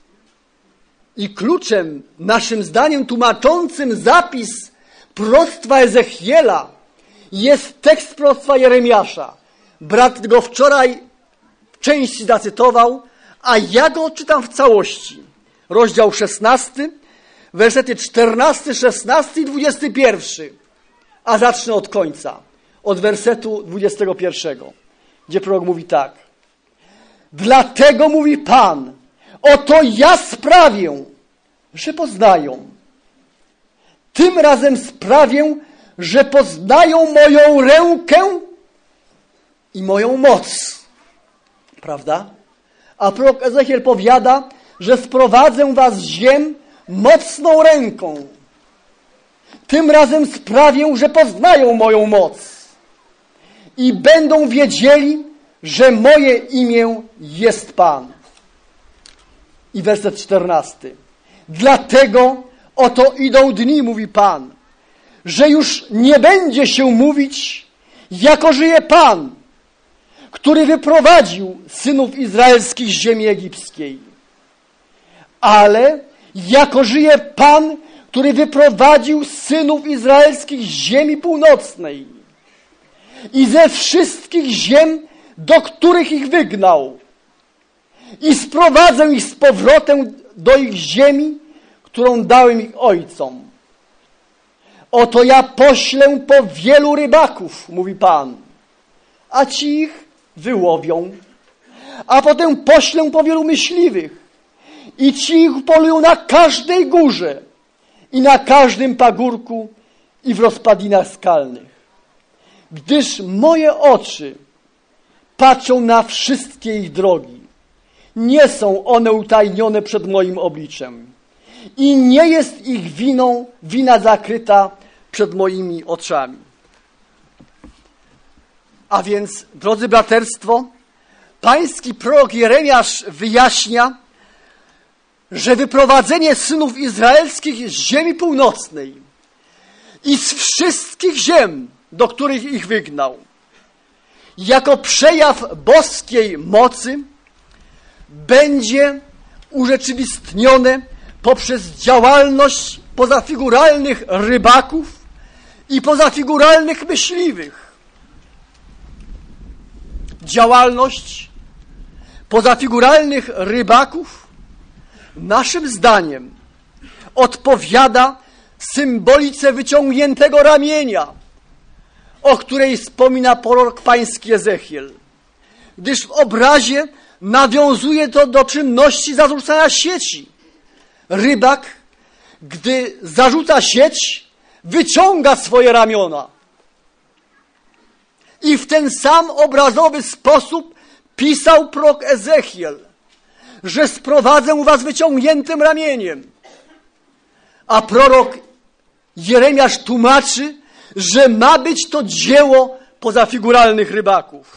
S1: I kluczem, naszym zdaniem, tłumaczącym zapis proroctwa Ezechiela jest tekst proroctwa Jeremiasza. Brat go wczoraj w części zacytował, a ja go czytam w całości. Rozdział 16, wersety 14, 16 i 21. A zacznę od końca, od wersetu 21, gdzie prorok mówi tak. Dlatego mówi Pan, oto ja sprawię, że poznają. Tym razem sprawię, że poznają moją rękę i moją moc. Prawda? A prorok Ezechiel powiada, że sprowadzę was z ziem mocną ręką. Tym razem sprawię, że poznają moją moc i będą wiedzieli, że moje imię jest Pan. I werset 14. Dlatego oto idą dni, mówi Pan, że już nie będzie się mówić, jako żyje Pan, który wyprowadził synów izraelskich z ziemi egipskiej. Ale jako żyje Pan, który wyprowadził synów izraelskich z ziemi północnej i ze wszystkich ziem, do których ich wygnał. I sprowadzę ich z powrotem do ich ziemi, którą dałem ich ojcom. Oto ja poślę po wielu rybaków, mówi Pan, a ci ich wyłowią. A potem poślę po wielu myśliwych i ci ich polują na każdej górze i na każdym pagórku i w rozpadlinach skalnych. Gdyż moje oczy patrzą na wszystkie ich drogi. Nie są one utajnione przed moim obliczem. I nie jest ich wina zakryta przed moimi oczami. A więc, drodzy braterstwo, pański prorok Jeremiasz wyjaśnia, że wyprowadzenie synów izraelskich z ziemi północnej i z wszystkich ziem, do których ich wygnał, jako przejaw boskiej mocy będzie urzeczywistnione poprzez działalność pozafiguralnych rybaków i pozafiguralnych myśliwych. Działalność pozafiguralnych rybaków naszym zdaniem odpowiada symbolice wyciągniętego ramienia, o której wspomina prorok pański Ezechiel, gdyż w obrazie nawiązuje to do czynności zarzucania sieci. Rybak, gdy zarzuca sieć, wyciąga swoje ramiona. I w ten sam obrazowy sposób pisał prorok Ezechiel, że sprowadzę was wyciągniętym ramieniem. A prorok Jeremiasz tłumaczy, że ma być to dzieło pozafiguralnych rybaków.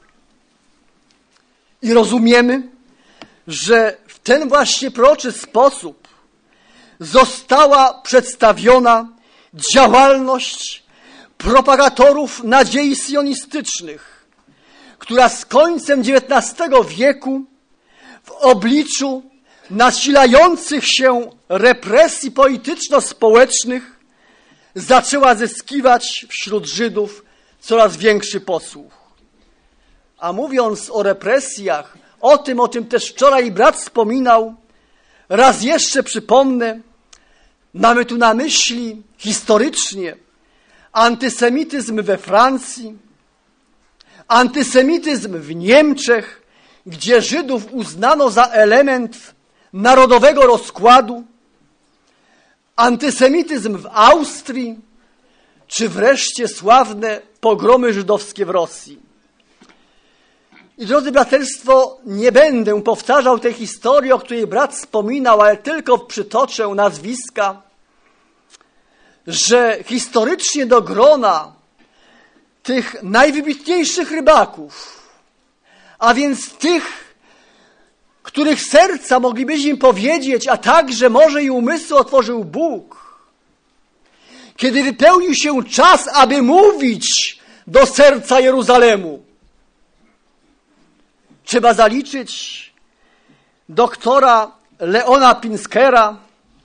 S1: I rozumiemy, że w ten właśnie proroczy sposób została przedstawiona działalność propagatorów nadziei sionistycznych, która z końcem XIX wieku w obliczu nasilających się represji polityczno-społecznych zaczęła zyskiwać wśród Żydów coraz większy posłuch. A mówiąc o represjach, o tym też wczoraj brat wspominał, raz jeszcze przypomnę, mamy tu na myśli historycznie antysemityzm we Francji, antysemityzm w Niemczech, gdzie Żydów uznano za element narodowego rozkładu, antysemityzm w Austrii, czy wreszcie sławne pogromy żydowskie w Rosji. I drodzy braterstwo, nie będę powtarzał tej historii, o której brat wspominał, ale tylko przytoczę nazwiska, że historycznie do grona tych najwybitniejszych rybaków, a więc tych, których serca moglibyśmy powiedzieć, a także może i umysły otworzył Bóg, kiedy wypełnił się czas, aby mówić do serca Jeruzalemu. Trzeba zaliczyć doktora Leona Pinskera,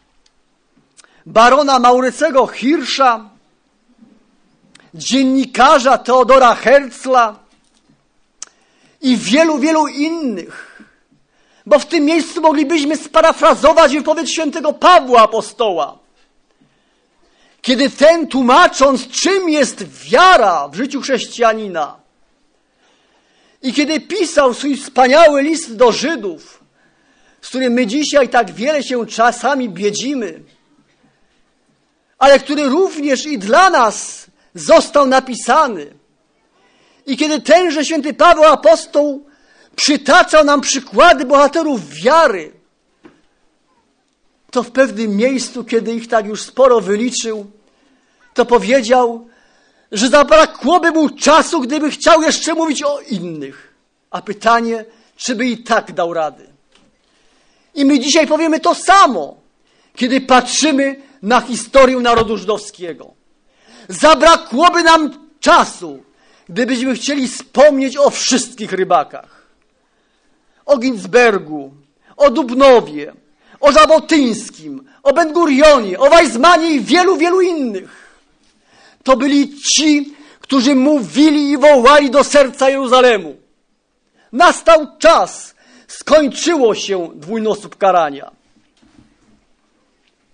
S1: barona Maurycego Hirscha, dziennikarza Teodora Herzla i wielu, wielu innych. Bo w tym miejscu moglibyśmy sparafrazować wypowiedź świętego Pawła Apostoła, kiedy ten, tłumacząc, czym jest wiara w życiu chrześcijanina, i kiedy pisał swój wspaniały list do Żydów, z którym my dzisiaj tak wiele się czasami biedzimy, ale który również i dla nas został napisany. I kiedy tenże święty Paweł apostoł przytaczał nam przykłady bohaterów wiary, to w pewnym miejscu, kiedy ich tak już sporo wyliczył, to powiedział, że zabrakłoby mu czasu, gdyby chciał jeszcze mówić o innych. A pytanie, czy by i tak dał rady. I my dzisiaj powiemy to samo, kiedy patrzymy na historię narodu żydowskiego. Zabrakłoby nam czasu, gdybyśmy chcieli wspomnieć o wszystkich rybakach. O Ginsbergu, o Dubnowie, o Żabotyńskim, o Ben-Gurionie, o Weizmanie i wielu, wielu innych. To byli ci, którzy mówili i wołali do serca Jeruzalemu. Nastał czas, skończyło się dwójnasób karania.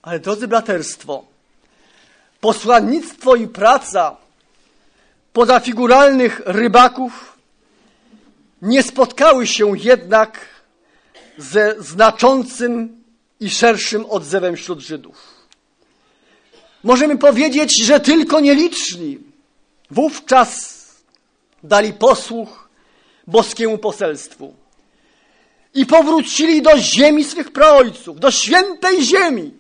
S1: Ale drodzy braterstwo, posłannictwo i praca pozafiguralnych rybaków nie spotkały się jednak ze znaczącym i szerszym odzewem wśród Żydów. Możemy powiedzieć, że tylko nieliczni wówczas dali posłuch boskiemu poselstwu i powrócili do ziemi swych praojców, do świętej ziemi.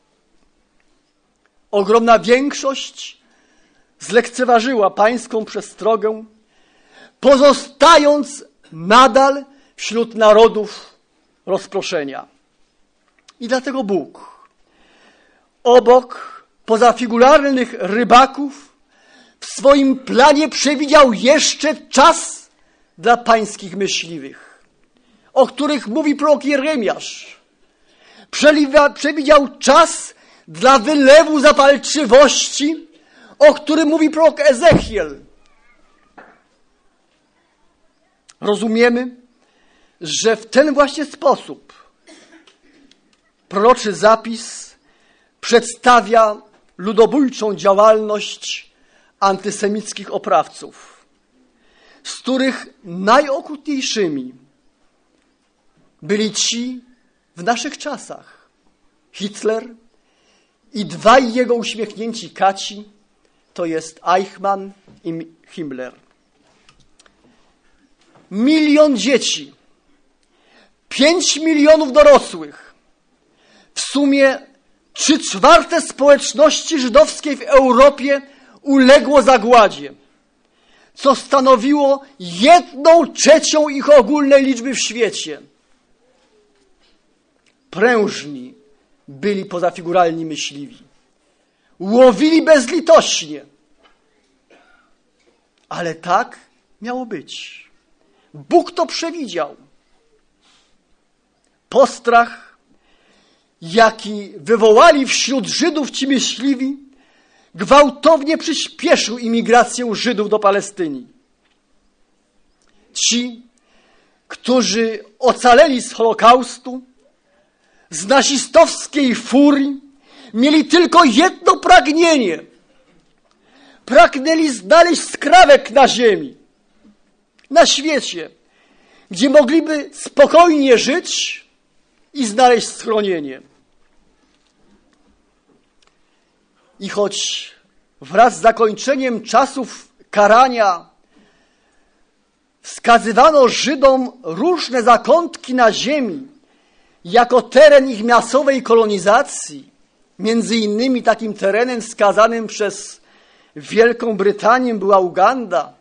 S1: Ogromna większość zlekceważyła pańską przestrogę, pozostając nadal wśród narodów rozproszenia. I dlatego Bóg obok pozafigularnych rybaków w swoim planie przewidział jeszcze czas dla pańskich myśliwych, o których mówi prorok Jeremiasz. Przewidział czas dla wylewu zapalczywości, o którym mówi prorok Ezechiel. Rozumiemy, że w ten właśnie sposób proroczy zapis przedstawia ludobójczą działalność antysemickich oprawców, z których najokrutniejszymi byli ci w naszych czasach. Hitler i dwaj jego uśmiechnięci kaci, to jest Eichmann i Himmler. 1 milion dzieci, 5 milionów dorosłych, w sumie 3/4 społeczności żydowskiej w Europie uległo zagładzie, co stanowiło 1/3 ich ogólnej liczby w świecie. Prężni byli pozafiguralni myśliwi. Łowili bezlitośnie. Ale tak miało być. Bóg to przewidział. Postrach, jaki wywołali wśród Żydów ci myśliwi, gwałtownie przyspieszył imigrację Żydów do Palestyny. Ci, którzy ocaleli z Holokaustu, z nazistowskiej furii, mieli tylko jedno pragnienie. Pragnęli znaleźć skrawek na ziemi, na świecie, gdzie mogliby spokojnie żyć i znaleźć schronienie. I choć wraz z zakończeniem czasów karania wskazywano Żydom różne zakątki na ziemi jako teren ich masowej kolonizacji, między innymi takim terenem wskazanym przez Wielką Brytanię była Uganda,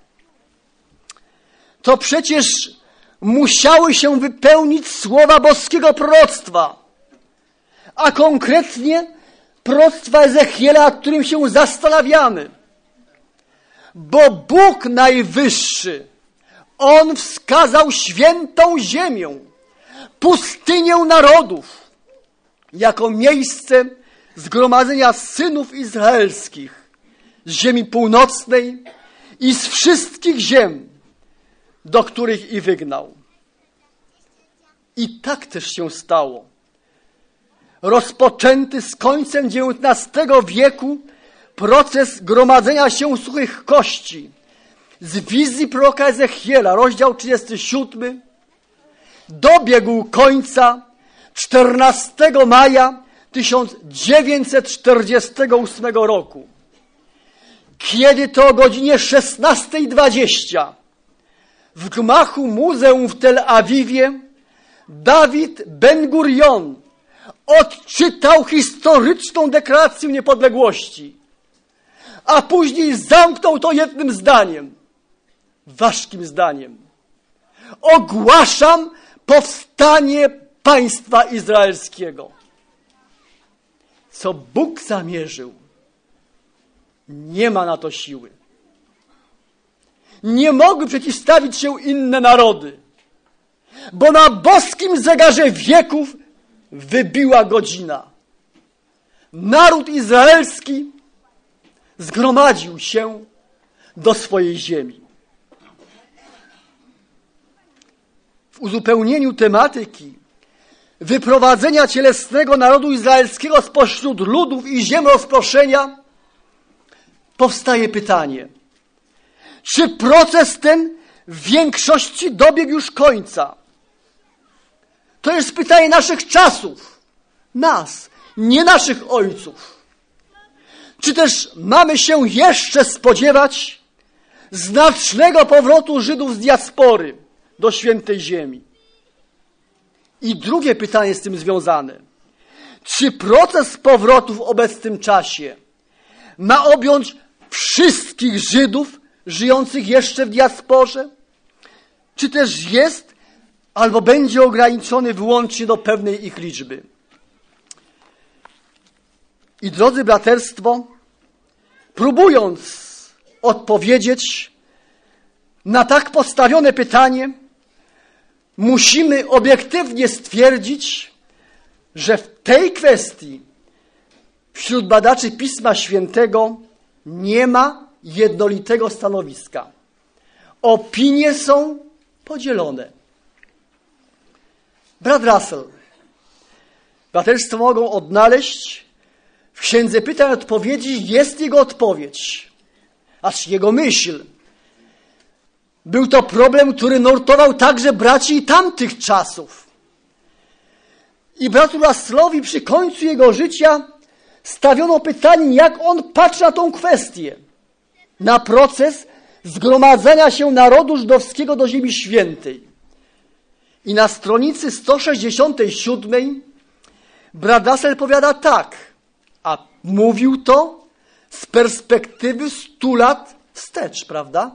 S1: to przecież musiały się wypełnić słowa boskiego proroctwa, a konkretnie proroctwa Ezechiela, nad którym się zastanawiamy. Bo Bóg Najwyższy, On wskazał świętą ziemię, pustynię narodów, jako miejsce zgromadzenia synów izraelskich z ziemi północnej i z wszystkich ziem, do których ich wygnał. I tak też się stało. Rozpoczęty z końcem XIX wieku proces gromadzenia się suchych kości z wizji proroka Ezechiela, rozdział 37, dobiegł końca 14 maja 1948 roku, kiedy to o godzinie 16:20 w gmachu muzeum w Tel Awiwie Dawid Ben-Gurion odczytał historyczną deklarację niepodległości, a później zamknął to jednym zdaniem, ważkim zdaniem. Ogłaszam powstanie państwa izraelskiego. Co Bóg zamierzył, nie ma na to siły. Nie mogły przeciwstawić się inne narody, bo na boskim zegarze wieków wybiła godzina. Naród izraelski zgromadził się do swojej ziemi. W uzupełnieniu tematyki wyprowadzenia cielesnego narodu izraelskiego spośród ludów i ziem rozproszenia, powstaje pytanie, czy proces ten w większości dobiegł już końca? To jest pytanie naszych czasów, nas, nie naszych ojców. Czy też mamy się jeszcze spodziewać znacznego powrotu Żydów z diaspory do świętej ziemi? I drugie pytanie z tym związane. Czy proces powrotu w obecnym czasie ma objąć wszystkich Żydów żyjących jeszcze w diasporze? Czy też jest albo będzie ograniczony wyłącznie do pewnej ich liczby? I drodzy braterstwo, próbując odpowiedzieć na tak postawione pytanie, musimy obiektywnie stwierdzić, że w tej kwestii wśród badaczy Pisma Świętego nie ma jednolitego stanowiska. Opinie są podzielone. Brat Russell, braterstwo mogą odnaleźć w Księdze Pytań i Odpowiedzi jest jego odpowiedź, aż jego myśl. Był to problem, który nurtował także braci i tamtych czasów. I bratu Russellowi przy końcu jego życia stawiono pytanie, jak on patrzy na tą kwestię, na proces zgromadzenia się narodu żydowskiego do ziemi świętej. I na stronicy 167 brat Russell powiada tak, a mówił to z perspektywy 100 lat wstecz, prawda?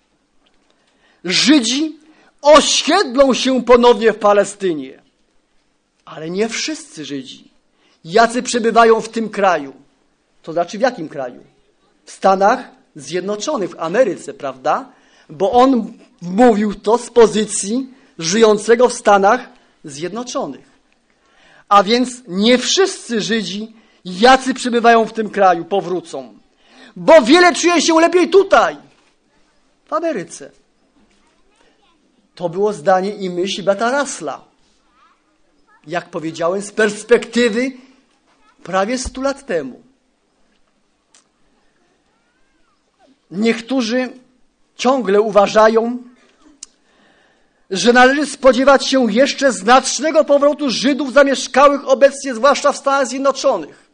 S1: Żydzi osiedlą się ponownie w Palestynie, ale nie wszyscy Żydzi, jacy przebywają w tym kraju. To znaczy w jakim kraju? W Stanach Zjednoczonych, w Ameryce, prawda? Bo on mówił to z pozycji żyjącego w Stanach Zjednoczonych. A więc nie wszyscy Żydzi, jacy przebywają w tym kraju, powrócą. Bo wiele czuje się lepiej tutaj, w Ameryce. To było zdanie i myśl brata Russella. Jak powiedziałem, z perspektywy prawie 100 lat temu. Niektórzy ciągle uważają, że należy spodziewać się jeszcze znacznego powrotu Żydów zamieszkałych obecnie, zwłaszcza w Stanach Zjednoczonych.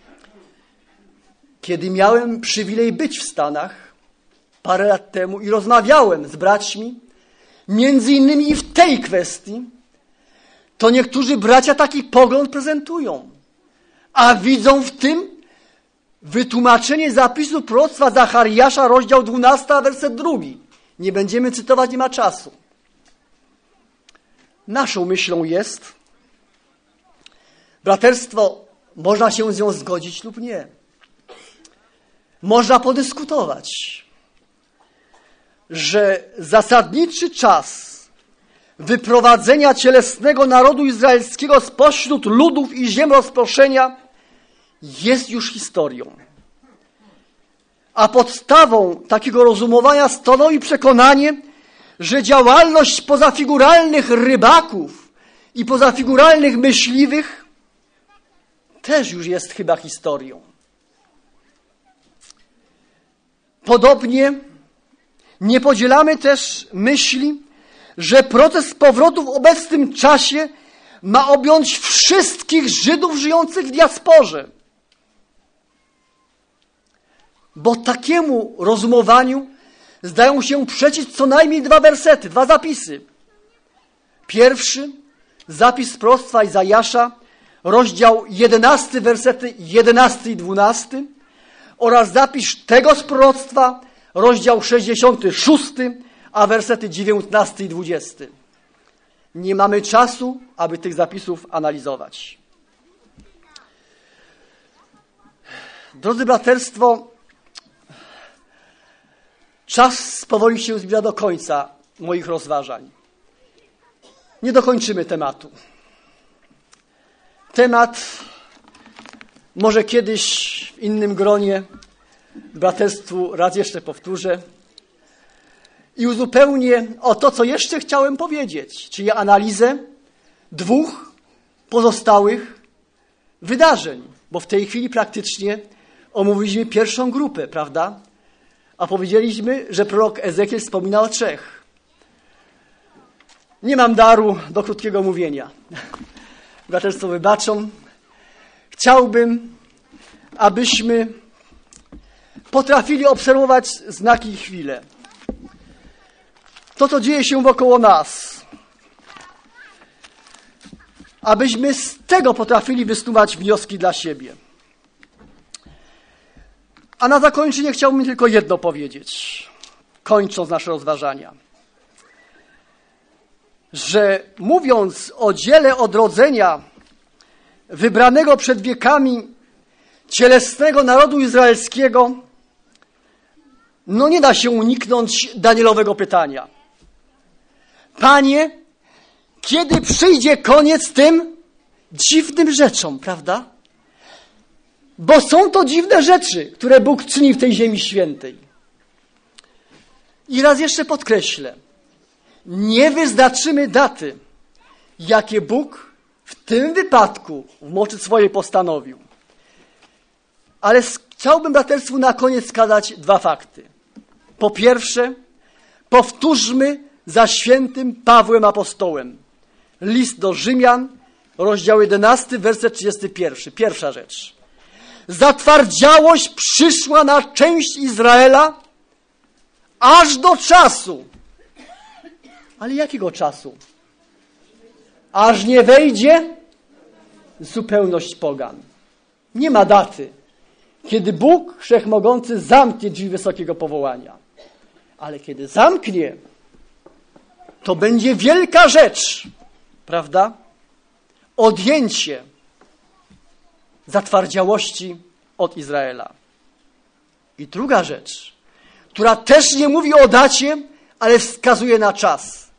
S1: Kiedy miałem przywilej być w Stanach parę lat temu i rozmawiałem z braćmi, między innymi i w tej kwestii, to niektórzy bracia taki pogląd prezentują, a widzą w tym wytłumaczenie zapisu proroctwa Zachariasza, rozdział 12, werset 2. Nie będziemy cytować, nie ma czasu. Naszą myślą jest, braterstwo, można się z nią zgodzić lub nie. Można podyskutować, że zasadniczy czas wyprowadzenia cielesnego narodu izraelskiego spośród ludów i ziem rozproszenia jest już historią. A podstawą takiego rozumowania stanowi przekonanie, że działalność pozafiguralnych rybaków i pozafiguralnych myśliwych też już jest chyba historią. Podobnie nie podzielamy też myśli, że proces powrotu w obecnym czasie ma objąć wszystkich Żydów żyjących w diasporze. Bo takiemu rozumowaniu zdają się przeczyć co najmniej 2 wersety, 2 zapisy. Pierwszy, zapis z proroctwa Izajasza, rozdział 11, wersety 11 i 12 oraz zapis tego z proroctwa, rozdział 66, a wersety 19 i 20. Nie mamy czasu, aby tych zapisów analizować. Drodzy braterstwo, czas powoli się zbliża do końca moich rozważań. Nie dokończymy tematu. Temat może kiedyś w innym gronie braterstwu raz jeszcze powtórzę i uzupełnię o to, co jeszcze chciałem powiedzieć, czyli analizę 2 pozostałych wydarzeń, bo w tej chwili praktycznie omówiliśmy pierwszą grupę, prawda? A powiedzieliśmy, że prorok Ezechiel wspomina o 3. Nie mam daru do krótkiego mówienia. Braterstwo wybaczą. Chciałbym, abyśmy potrafili obserwować znaki i chwile. To, co dzieje się wokoło nas. Abyśmy z tego potrafili wysnuwać wnioski dla siebie. A na zakończenie chciałbym tylko jedno powiedzieć, kończąc nasze rozważania. Że mówiąc o dziele odrodzenia wybranego przed wiekami cielesnego narodu izraelskiego, no nie da się uniknąć Danielowego pytania. Panie, kiedy przyjdzie koniec tym dziwnym rzeczom, prawda? Bo są to dziwne rzeczy, które Bóg czyni w tej ziemi świętej. I raz jeszcze podkreślę, nie wyznaczymy daty, jakie Bóg w tym wypadku w mocy swojej postanowił. Ale chciałbym braterstwu na koniec wskazać 2 fakty. Po pierwsze, powtórzmy za świętym Pawłem Apostołem. List do Rzymian, rozdział 11, werset 31. Pierwsza rzecz. Zatwardziałość przyszła na część Izraela aż do czasu. Ale jakiego czasu? Aż nie wejdzie zupełność pogan. Nie ma daty, kiedy Bóg Wszechmogący zamknie drzwi wysokiego powołania. Ale kiedy zamknie, to będzie wielka rzecz, prawda? Odjęcie zatwardziałości od Izraela. I druga rzecz, która też nie mówi o dacie, ale wskazuje na czas.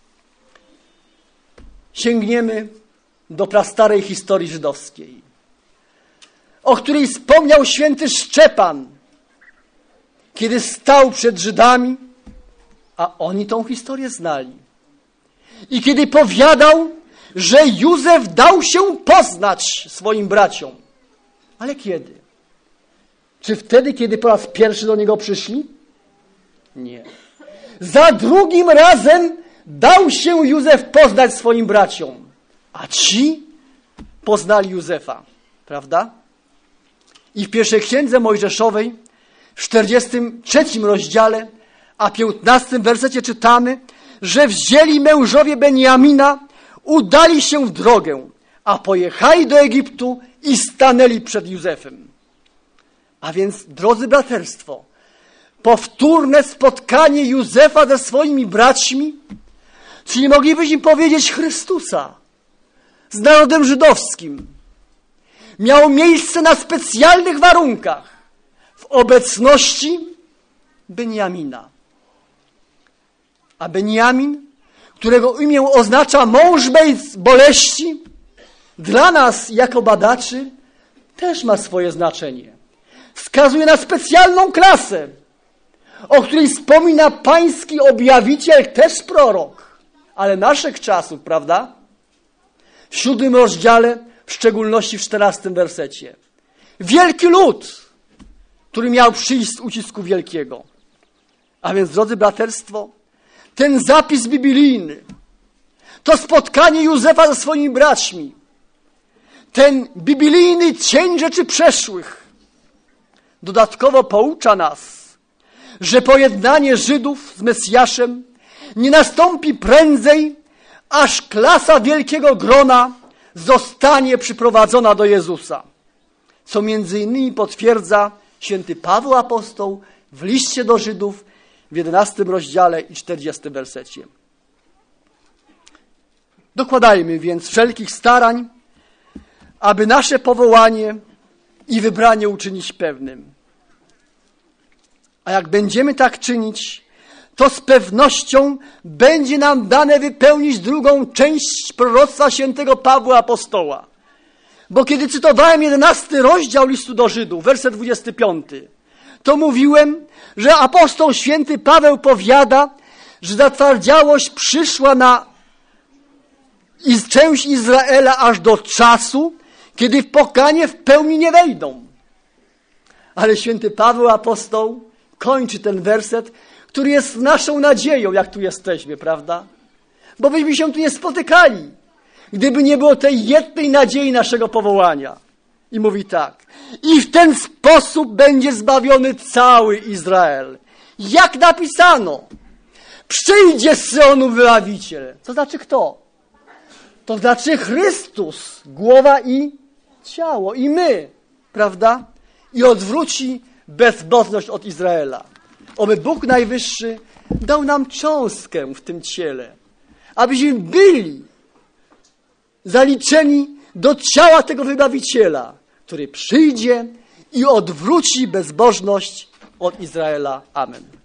S1: Sięgniemy do prastarej historii żydowskiej, o której wspomniał święty Szczepan, kiedy stał przed Żydami, a oni tą historię znali. I kiedy powiadał, że Józef dał się poznać swoim braciom. Ale kiedy? Czy wtedy, kiedy po raz pierwszy do niego przyszli? Nie. Za drugim razem dał się Józef poznać swoim braciom. A ci poznali Józefa. Prawda? I w pierwszej księdze Mojżeszowej, w 43 rozdziale, a 15 wersecie czytamy, że wzięli mężowie Benjamina, udali się w drogę, a pojechali do Egiptu i stanęli przed Józefem. A więc, drodzy braterstwo, powtórne spotkanie Józefa ze swoimi braćmi, czyli moglibyśmy powiedzieć Chrystusa z narodem żydowskim, miało miejsce na specjalnych warunkach w obecności Benjamina. A Benjamin, którego imię oznacza mąż bez boleści, dla nas jako badaczy też ma swoje znaczenie. Wskazuje na specjalną klasę, o której wspomina pański objawiciel, też prorok, ale naszych czasów, prawda? W 7 rozdziale, w szczególności w 14 wersecie. Wielki lud, który miał przyjść z ucisku wielkiego. A więc, drodzy braterstwo, ten zapis biblijny, to spotkanie Józefa ze swoimi braćmi, ten biblijny cień rzeczy przeszłych, dodatkowo poucza nas, że pojednanie Żydów z Mesjaszem nie nastąpi prędzej, aż klasa wielkiego grona zostanie przyprowadzona do Jezusa. Co między innymi potwierdza święty Paweł apostoł w liście do Żydów w 11 rozdziale i 40 wersecie. Dokładajmy więc wszelkich starań, aby nasze powołanie i wybranie uczynić pewnym. A jak będziemy tak czynić, to z pewnością będzie nam dane wypełnić drugą część proroctwa świętego Pawła apostoła. Bo kiedy cytowałem 11 rozdział listu do Żydów, werset 25, to mówiłem, że apostoł święty Paweł powiada, że zatwardziałość przyszła na i część Izraela aż do czasu, kiedy w pokanie w pełni nie wejdą. Ale święty Paweł apostoł kończy ten werset, który jest naszą nadzieją, jak tu jesteśmy, prawda? Bo byśmy się tu nie spotykali, gdyby nie było tej jednej nadziei naszego powołania. I mówi tak: i w ten sposób będzie zbawiony cały Izrael. Jak napisano, przyjdzie z Syonu Wybawiciel. To znaczy kto? To znaczy Chrystus, głowa i ciało, i my, prawda? I odwróci bezbożność od Izraela. Oby Bóg Najwyższy dał nam cząstkę w tym ciele, abyśmy byli zaliczeni do ciała tego Wybawiciela, który przyjdzie i odwróci bezbożność od Izraela. Amen.